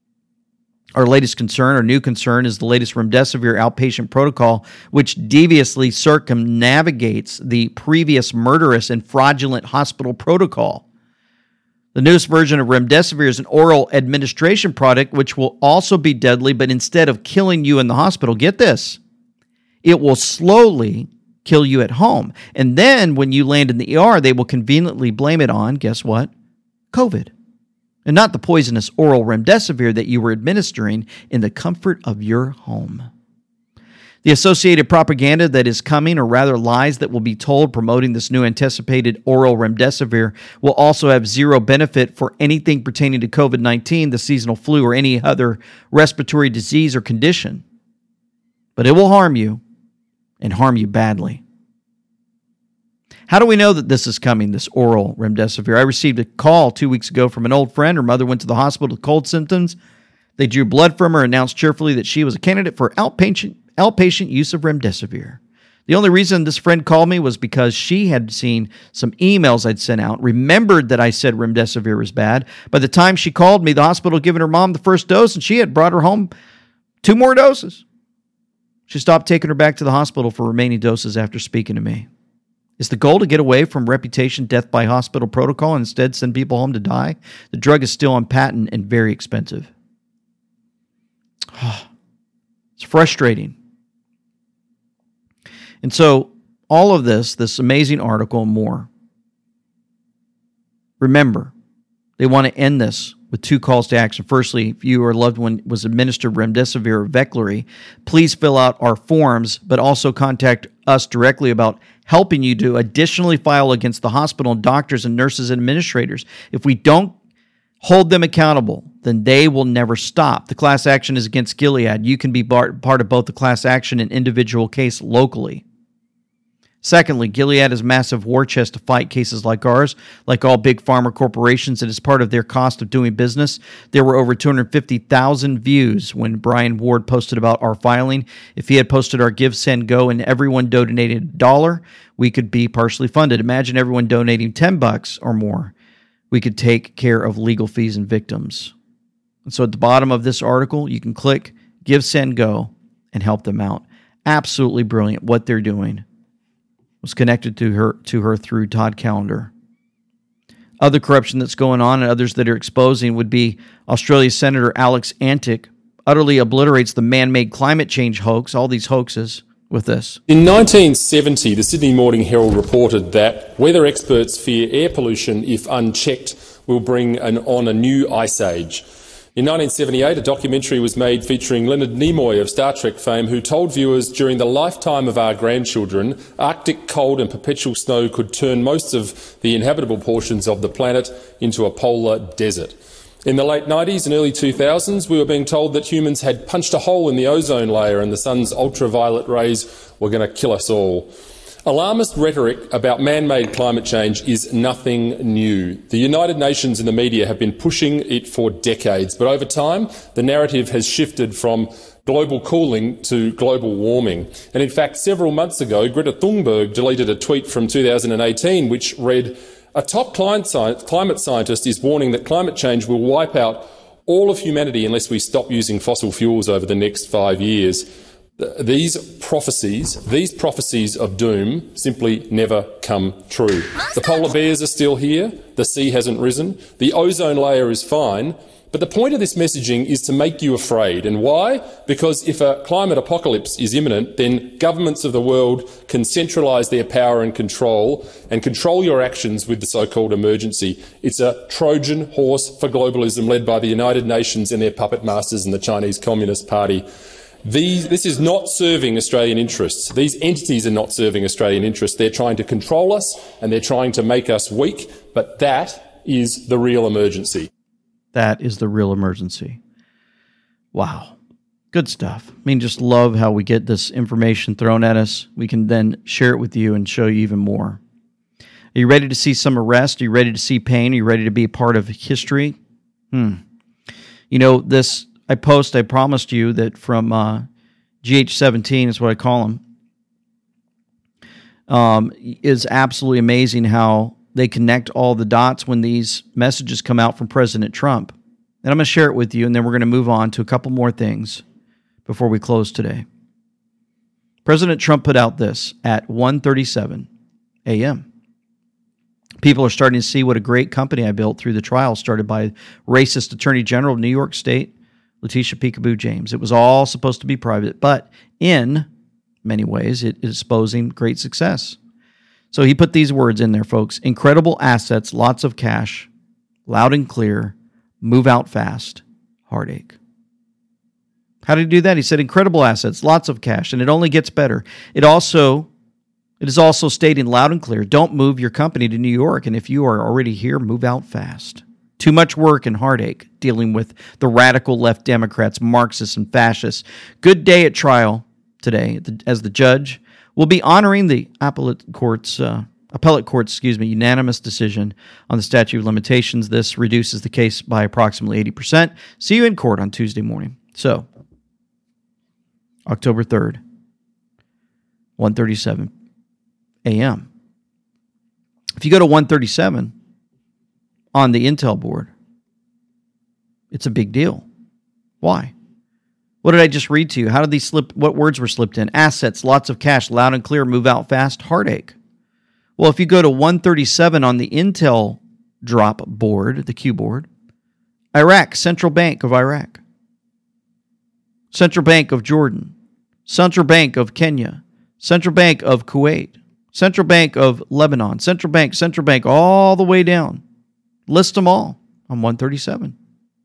Our latest concern, our new concern, is the latest remdesivir outpatient protocol, which deviously circumnavigates the previous murderous and fraudulent hospital protocol. The newest version of remdesivir is an oral administration product, which will also be deadly, but instead of killing you in the hospital, get this, it will slowly kill you at home. And then when you land in the E R, they will conveniently blame it on, guess what? COVID. And not the poisonous oral remdesivir that you were administering in the comfort of your home. The associated propaganda that is coming, or rather lies that will be told promoting this new anticipated oral remdesivir, will also have zero benefit for anything pertaining to COVID nineteen, the seasonal flu, or any other respiratory disease or condition. But it will harm you, and harm you badly. How do we know that this is coming, this oral remdesivir? I received a call two weeks ago from an old friend. Her mother went to the hospital with cold symptoms. They drew blood from her and announced cheerfully that she was a candidate for outpatient, outpatient use of remdesivir. The only reason this friend called me was because she had seen some emails I'd sent out, remembered that I said remdesivir was bad. By the time she called me, the hospital had given her mom the first dose, and she had brought her home two more doses. She stopped taking her back to the hospital for remaining doses after speaking to me. Is the goal to get away from reputation death by hospital protocol and instead send people home to die? The drug is still on patent and very expensive. It's frustrating. And so all of this, this amazing article and more, remember, they want to end this with two calls to action. Firstly, if you or a loved one was administered remdesivir or Veklury, please fill out our forms, but also contact us directly about helping you to additionally file against the hospital and doctors and nurses and administrators. If we don't hold them accountable, then they will never stop. The class action is against Gilead. You can be part of both the class action and individual case locally. Secondly, Gilead is a massive war chest to fight cases like ours. Like all big pharma corporations, it is part of their cost of doing business. There were over two hundred fifty thousand views when Brian Ward posted about our filing. If he had posted our Give, Send, Go and everyone donated a dollar, we could be partially funded. Imagine everyone donating ten bucks or more. We could take care of legal fees and victims. And so at the bottom of this article, you can click Give, Send, Go and help them out. Absolutely brilliant what they're doing. Was connected to her to her through Todd Callender. Other corruption that's going on and others that are exposing would be Australia's Senator Alex Antic utterly obliterates the man-made climate change hoax, all these hoaxes, with this. In nineteen seventy, the Sydney Morning Herald reported that weather experts fear air pollution, if unchecked, will bring an, on a new ice age. In nineteen seventy-eight, a documentary was made featuring Leonard Nimoy of Star Trek fame, who told viewers during the lifetime of our grandchildren, Arctic cold and perpetual snow could turn most of the inhabitable portions of the planet into a polar desert. In the late nineties and early two thousands, we were being told that humans had punched a hole in the ozone layer and the sun's ultraviolet rays were going to kill us all. Alarmist rhetoric about man-made climate change is nothing new. The United Nations and the media have been pushing it for decades, but over time, the narrative has shifted from global cooling to global warming. And in fact, several months ago, Greta Thunberg deleted a tweet from two thousand eighteen which read, "A top climate scientist is warning that climate change will wipe out all of humanity unless we stop using fossil fuels over the next five years. These prophecies, these prophecies of doom simply never come true. The polar bears are still here, the sea hasn't risen, the ozone layer is fine, but the point of this messaging is to make you afraid. And why? Because if a climate apocalypse is imminent, then governments of the world can centralise their power and control and control your actions with the so-called emergency. It's a Trojan horse for globalism led by the United Nations and their puppet masters and the Chinese Communist Party. These, this is not serving Australian interests. These entities are not serving Australian interests. They're trying to control us and they're trying to make us weak, but that is the real emergency. That is the real emergency. Wow. Good stuff. I mean, just love how we get this information thrown at us. We can then share it with you and show you even more. Are you ready to see some arrest? Are you ready to see pain? Are you ready to be a part of history? Hmm. You know, this... I post, I promised you that from uh, G H seventeen is what I call them, um, is absolutely amazing how they connect all the dots when these messages come out from President Trump. And I'm going to share it with you, and then we're going to move on to a couple more things before we close today. President Trump put out this at one thirty-seven a.m. People are starting to see what a great company I built through the trial started by racist Attorney General of New York State, Letitia Peekaboo James. It was all supposed to be private, but in many ways, it is exposing great success. So he put these words in there, folks. Incredible assets, lots of cash, loud and clear, move out fast, heartache. How did he do that? He said incredible assets, lots of cash, and it only gets better. It also, it is also stating loud and clear, don't move your company to New York, and if you are already here, move out fast. Too much work and heartache dealing with the radical left Democrats, Marxists, and fascists. Good day at trial today as the judge will be honoring the appellate court's uh, appellate court's, excuse me, unanimous decision on the statute of limitations. This reduces the case by approximately eighty percent. See you in court on Tuesday morning. So, October third, one thirty-seven a.m. If you go to one thirty-seven on the Intel board, it's a big deal. Why? What did I just read to you? How did these slip? What words were slipped in? Assets, lots of cash, loud and clear, move out fast, heartache. Well, if you go to one thirty-seven on the Intel drop board, the Q board, Iraq, Central Bank of Iraq, Central Bank of Jordan, Central Bank of Kenya, Central Bank of Kuwait, Central Bank of Lebanon, Central Bank, Central Bank, all the way down. List them all on one thirty-seven.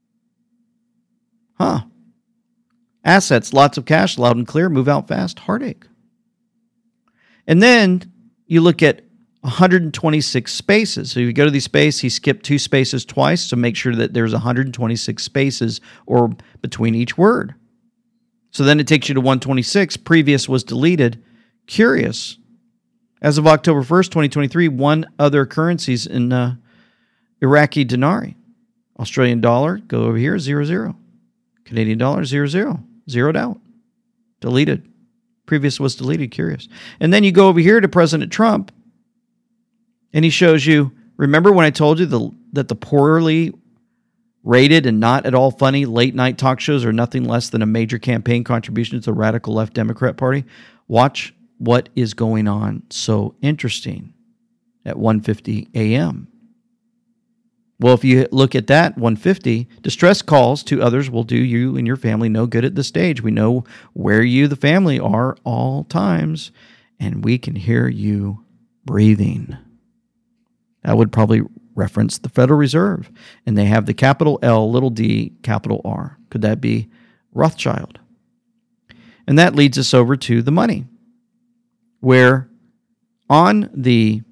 Huh. Assets, lots of cash, loud and clear, move out fast, heartache. And then you look at one hundred twenty-six spaces. So you go to the space, he skipped two spaces twice to make sure that there's one hundred twenty-six spaces or between each word. So then it takes you to one twenty-six. Previous was deleted. Curious. As of October first, twenty twenty-three, one other currencies in uh, Iraqi dinari. Australian dollar, go over here, zero, zero. Canadian dollar, zero, zero. Zeroed out. Deleted. Previous was deleted. Curious. And then you go over here to President Trump, and he shows you, remember when I told you the, that the poorly rated and not at all funny late-night talk shows are nothing less than a major campaign contribution to the radical left Democrat Party? Watch what is going on. So interesting at one fifty a.m. Well, if you look at that, one fifty, distress calls to others will do you and your family no good at this stage. We know where you, the family, are all times, and we can hear you breathing. That would probably reference the Federal Reserve, and they have the capital L, little d, capital R. Could that be Rothschild? And that leads us over to the money, where on the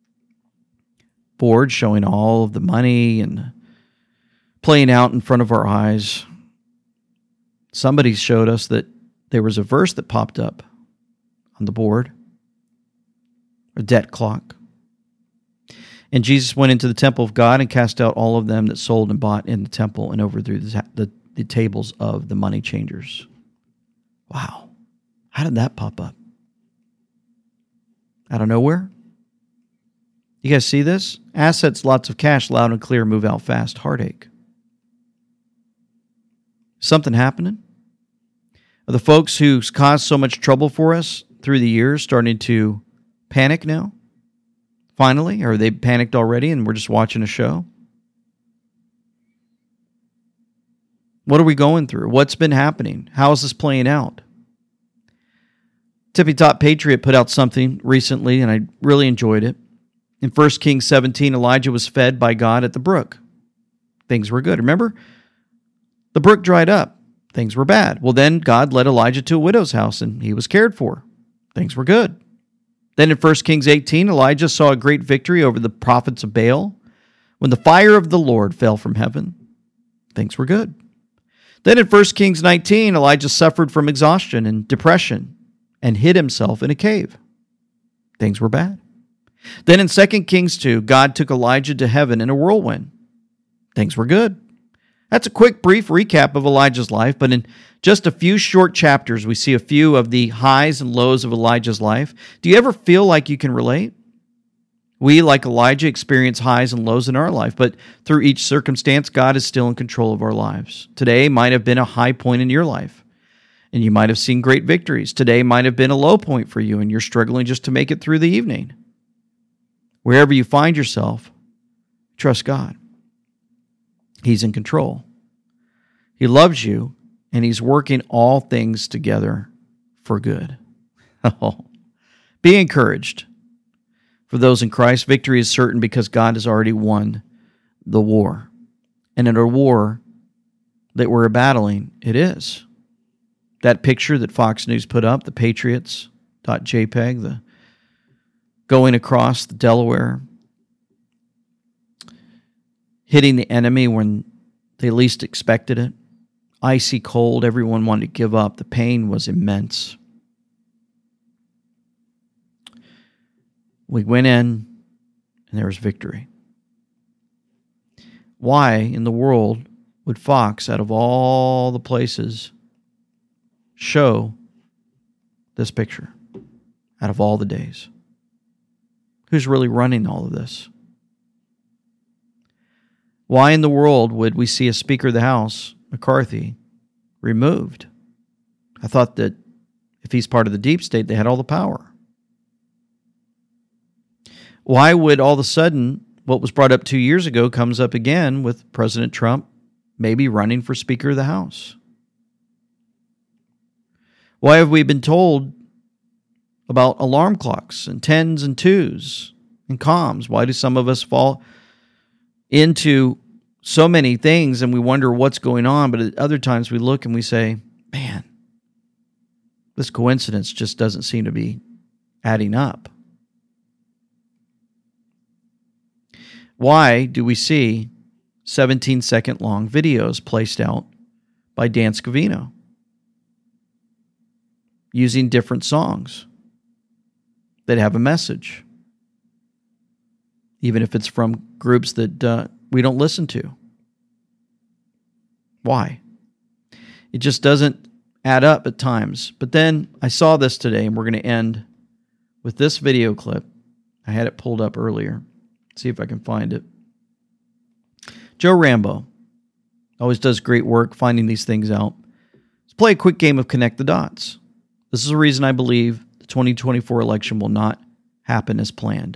board showing all of the money and playing out in front of our eyes, somebody showed us that there was a verse that popped up on the board, a debt clock. And Jesus went into the temple of God and cast out all of them that sold and bought in the temple and overthrew the, the, the tables of the money changers. Wow. How did that pop up? Out of nowhere? You guys see this? Assets, lots of cash, loud and clear, move out fast, heartache. Something happening? Are the folks who caused so much trouble for us through the years starting to panic now? Finally? Or are they panicked already and we're just watching a show? What are we going through? What's been happening? How is this playing out? Tippy Top Patriot put out something recently, and I really enjoyed it. In First Kings seventeen, Elijah was fed by God at the brook. Things were good. Remember? The brook dried up. Things were bad. Well, then God led Elijah to a widow's house, and he was cared for. Things were good. Then in First Kings eighteen, Elijah saw a great victory over the prophets of Baal. When the fire of the Lord fell from heaven, things were good. Then in First Kings nineteen, Elijah suffered from exhaustion and depression and hid himself in a cave. Things were bad. Then in Second Kings two, God took Elijah to heaven in a whirlwind. Things were good. That's a quick, brief recap of Elijah's life, but in just a few short chapters, we see a few of the highs and lows of Elijah's life. Do you ever feel like you can relate? We, like Elijah, experience highs and lows in our life, but through each circumstance, God is still in control of our lives. Today might have been a high point in your life, and you might have seen great victories. Today might have been a low point for you, and you're struggling just to make it through the evening. Wherever you find yourself, trust God. He's in control. He loves you, and he's working all things together for good. Be encouraged. For those in Christ, victory is certain because God has already won the war. And in a war that we're battling, it is. That picture that Fox News put up, the Patriots.jpg, the going across the Delaware, hitting the enemy when they least expected it. Icy cold, everyone wanted to give up. The pain was immense. We went in, and there was victory. Why in the world would Fox, out of all the places, show this picture out of all the days? Who's really running all of this? Why in the world would we see a Speaker of the House, McCarthy, removed? I thought that if he's part of the deep state, they had all the power. Why would all of a sudden what was brought up two years ago comes up again with President Trump maybe running for Speaker of the House? Why have we been told about alarm clocks and tens and twos and comms? Why do some of us fall into so many things and we wonder what's going on, but at other times we look and we say, man, this coincidence just doesn't seem to be adding up. Why do we see seventeen second long videos placed out by Dan Scavino using different songs that have a message, even if it's from groups that uh, we don't listen to? Why? It just doesn't add up at times. But then I saw this today, and we're going to end with this video clip. I had it pulled up earlier. See if I can find it. Joe Rambo always does great work finding these things out. Let's play a quick game of Connect the Dots. This is the reason I believe the twenty twenty-four election will not happen as planned.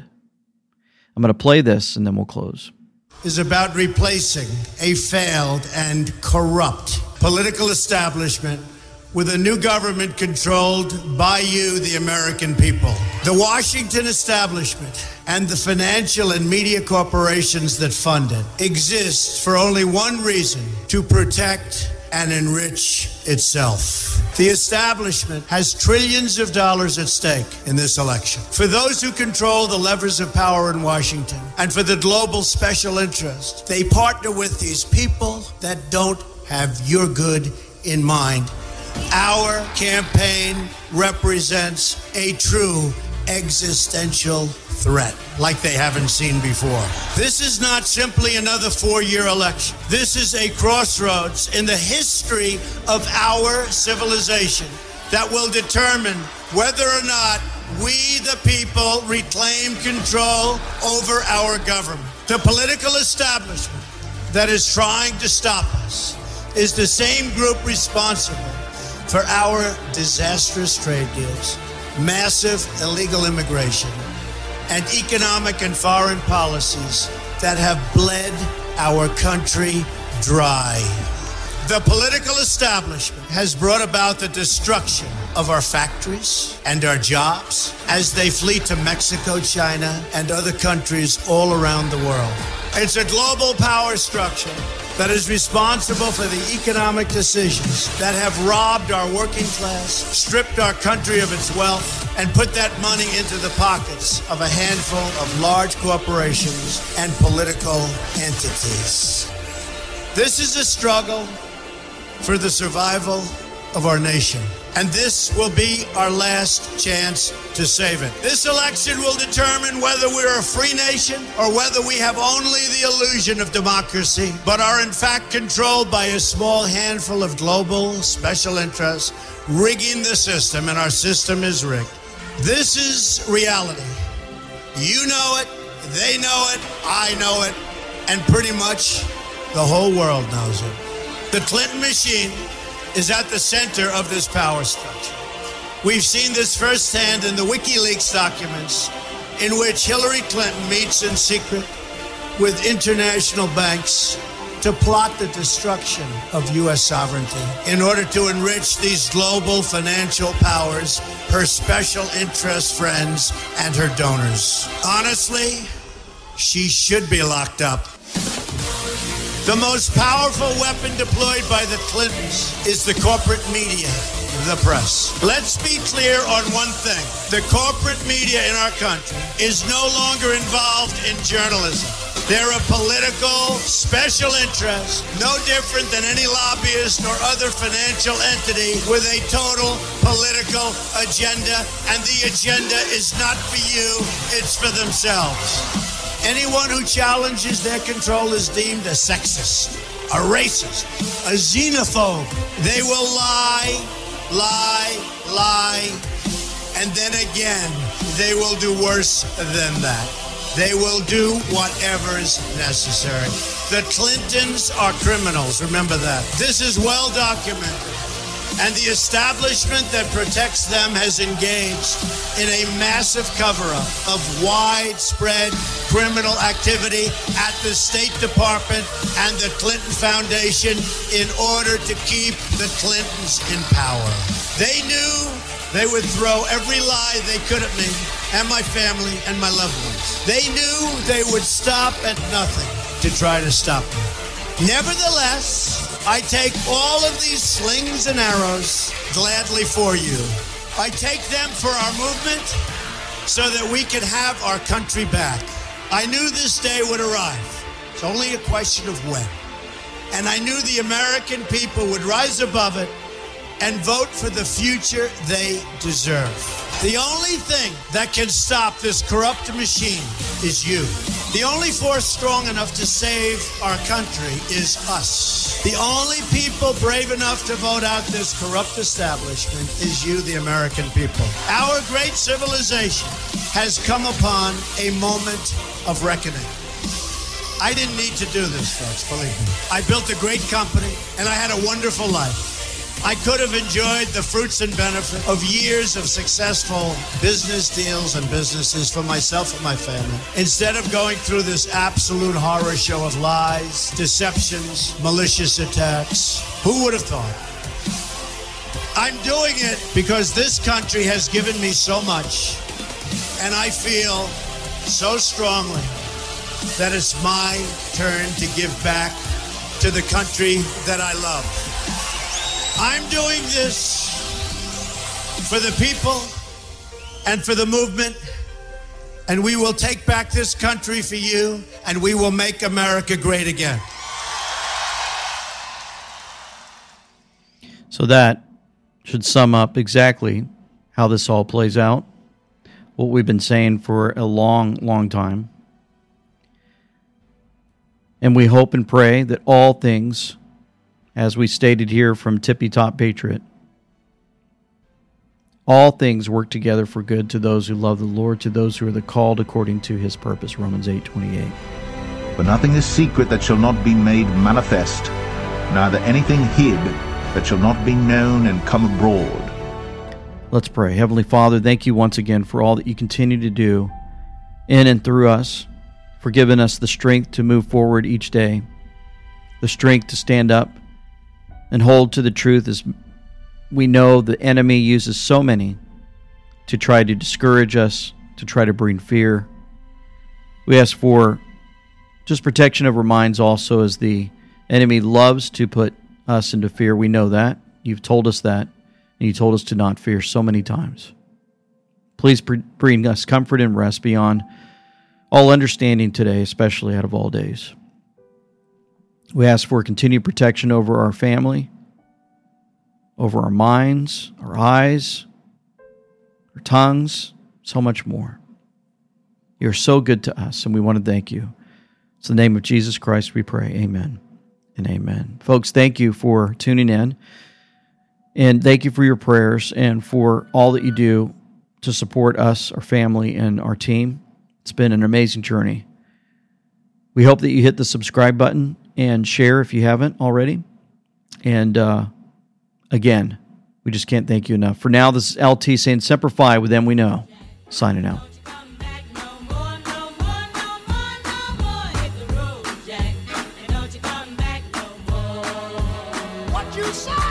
I'm going to play this and then we'll close. Is about replacing a failed and corrupt political establishment with a new government controlled by you, the American people. The Washington establishment and the financial and media corporations that fund it exist for only one reason: to protect and enrich itself. The establishment has trillions of dollars at stake in this election. For those who control the levers of power in Washington and for the global special interest, they partner with these people that don't have your good in mind. Our campaign represents a true existential threat like they haven't seen before. This is not simply another four-year election. This is a crossroads in the history of our civilization that will determine whether or not we, the people, reclaim control over our government. The political establishment that is trying to stop us is the same group responsible for our disastrous trade deals, massive illegal immigration, and economic and foreign policies that have bled our country dry. The political establishment has brought about the destruction of our factories and our jobs as they flee to Mexico, China, and other countries all around the world. It's a global power structure that is responsible for the economic decisions that have robbed our working class, stripped our country of its wealth, and put that money into the pockets of a handful of large corporations and political entities. This is a struggle for the survival of our nation. And this will be our last chance to save it. This election will determine whether we're a free nation or whether we have only the illusion of democracy, but are in fact controlled by a small handful of global special interests rigging the system, and our system is rigged. This is reality. You know it, they know it, I know it, and pretty much the whole world knows it. The Clinton machine is at the center of this power structure. We've seen this firsthand in the WikiLeaks documents, in which Hillary Clinton meets in secret with international banks to plot the destruction of U S sovereignty in order to enrich these global financial powers, her special interest friends, and her donors. Honestly, she should be locked up. The most powerful weapon deployed by the Clintons is the corporate media, the press. Let's be clear on one thing. The corporate media in our country is no longer involved in journalism. They're a political special interest, no different than any lobbyist or other financial entity with a total political agenda. And the agenda is not for you, it's for themselves. Anyone who challenges their control is deemed a sexist, a racist, a xenophobe. They will lie, lie, lie, and then again, they will do worse than that. They will do whatever is necessary. The Clintons are criminals, remember that. This is well documented. And the establishment that protects them has engaged in a massive cover-up of widespread criminal activity at the State Department and the Clinton Foundation in order to keep the Clintons in power. They knew they would throw every lie they could at me and my family and my loved ones. They knew they would stop at nothing to try to stop me. Nevertheless, I take all of these slings and arrows gladly for you. I take them for our movement so that we can have our country back. I knew this day would arrive. It's only a question of when. And I knew the American people would rise above it and vote for the future they deserve. The only thing that can stop this corrupt machine is you. The only force strong enough to save our country is us. The only people brave enough to vote out this corrupt establishment is you, the American people. Our great civilization has come upon a moment of reckoning. I didn't need to do this, folks, believe me. I built a great company, and I had a wonderful life. I could have enjoyed the fruits and benefit of years of successful business deals and businesses for myself and my family, instead of going through this absolute horror show of lies, deceptions, malicious attacks. Who would have thought? I'm doing it because this country has given me so much, and I feel so strongly that it's my turn to give back to the country that I love. I'm doing this for the people and for the movement, and we will take back this country for you, and we will make America great again. So that should sum up exactly how this all plays out, what we've been saying for a long, long time. And we hope and pray that all things, as we stated here from Tippy Top Patriot, all things work together for good to those who love the Lord, to those who are the called according to his purpose. Romans eight twenty-eight. For nothing is secret that shall not be made manifest, neither anything hid that shall not be known and come abroad. Let's pray. Heavenly Father, thank you once again for all that you continue to do in and through us, for giving us the strength to move forward each day, the strength to stand up and hold to the truth, as we know the enemy uses so many to try to discourage us, to try to bring fear. We ask for just protection of our minds also, as the enemy loves to put us into fear. We know that. You've told us that, and you told us to not fear so many times. Please bring us comfort and rest beyond all understanding today, especially out of all days. We ask for continued protection over our family, over our minds, our eyes, our tongues, so much more. You're so good to us, and we want to thank you. It's in the name of Jesus Christ we pray. Amen and amen. Folks, thank you for tuning in, and thank you for your prayers and for all that you do to support us, our family, and our team. It's been an amazing journey. We hope that you hit the subscribe button and share if you haven't already. And uh, again, we just can't thank you enough. For now, this is L T saying Semper Fi, with them we know. Signing out. What you say?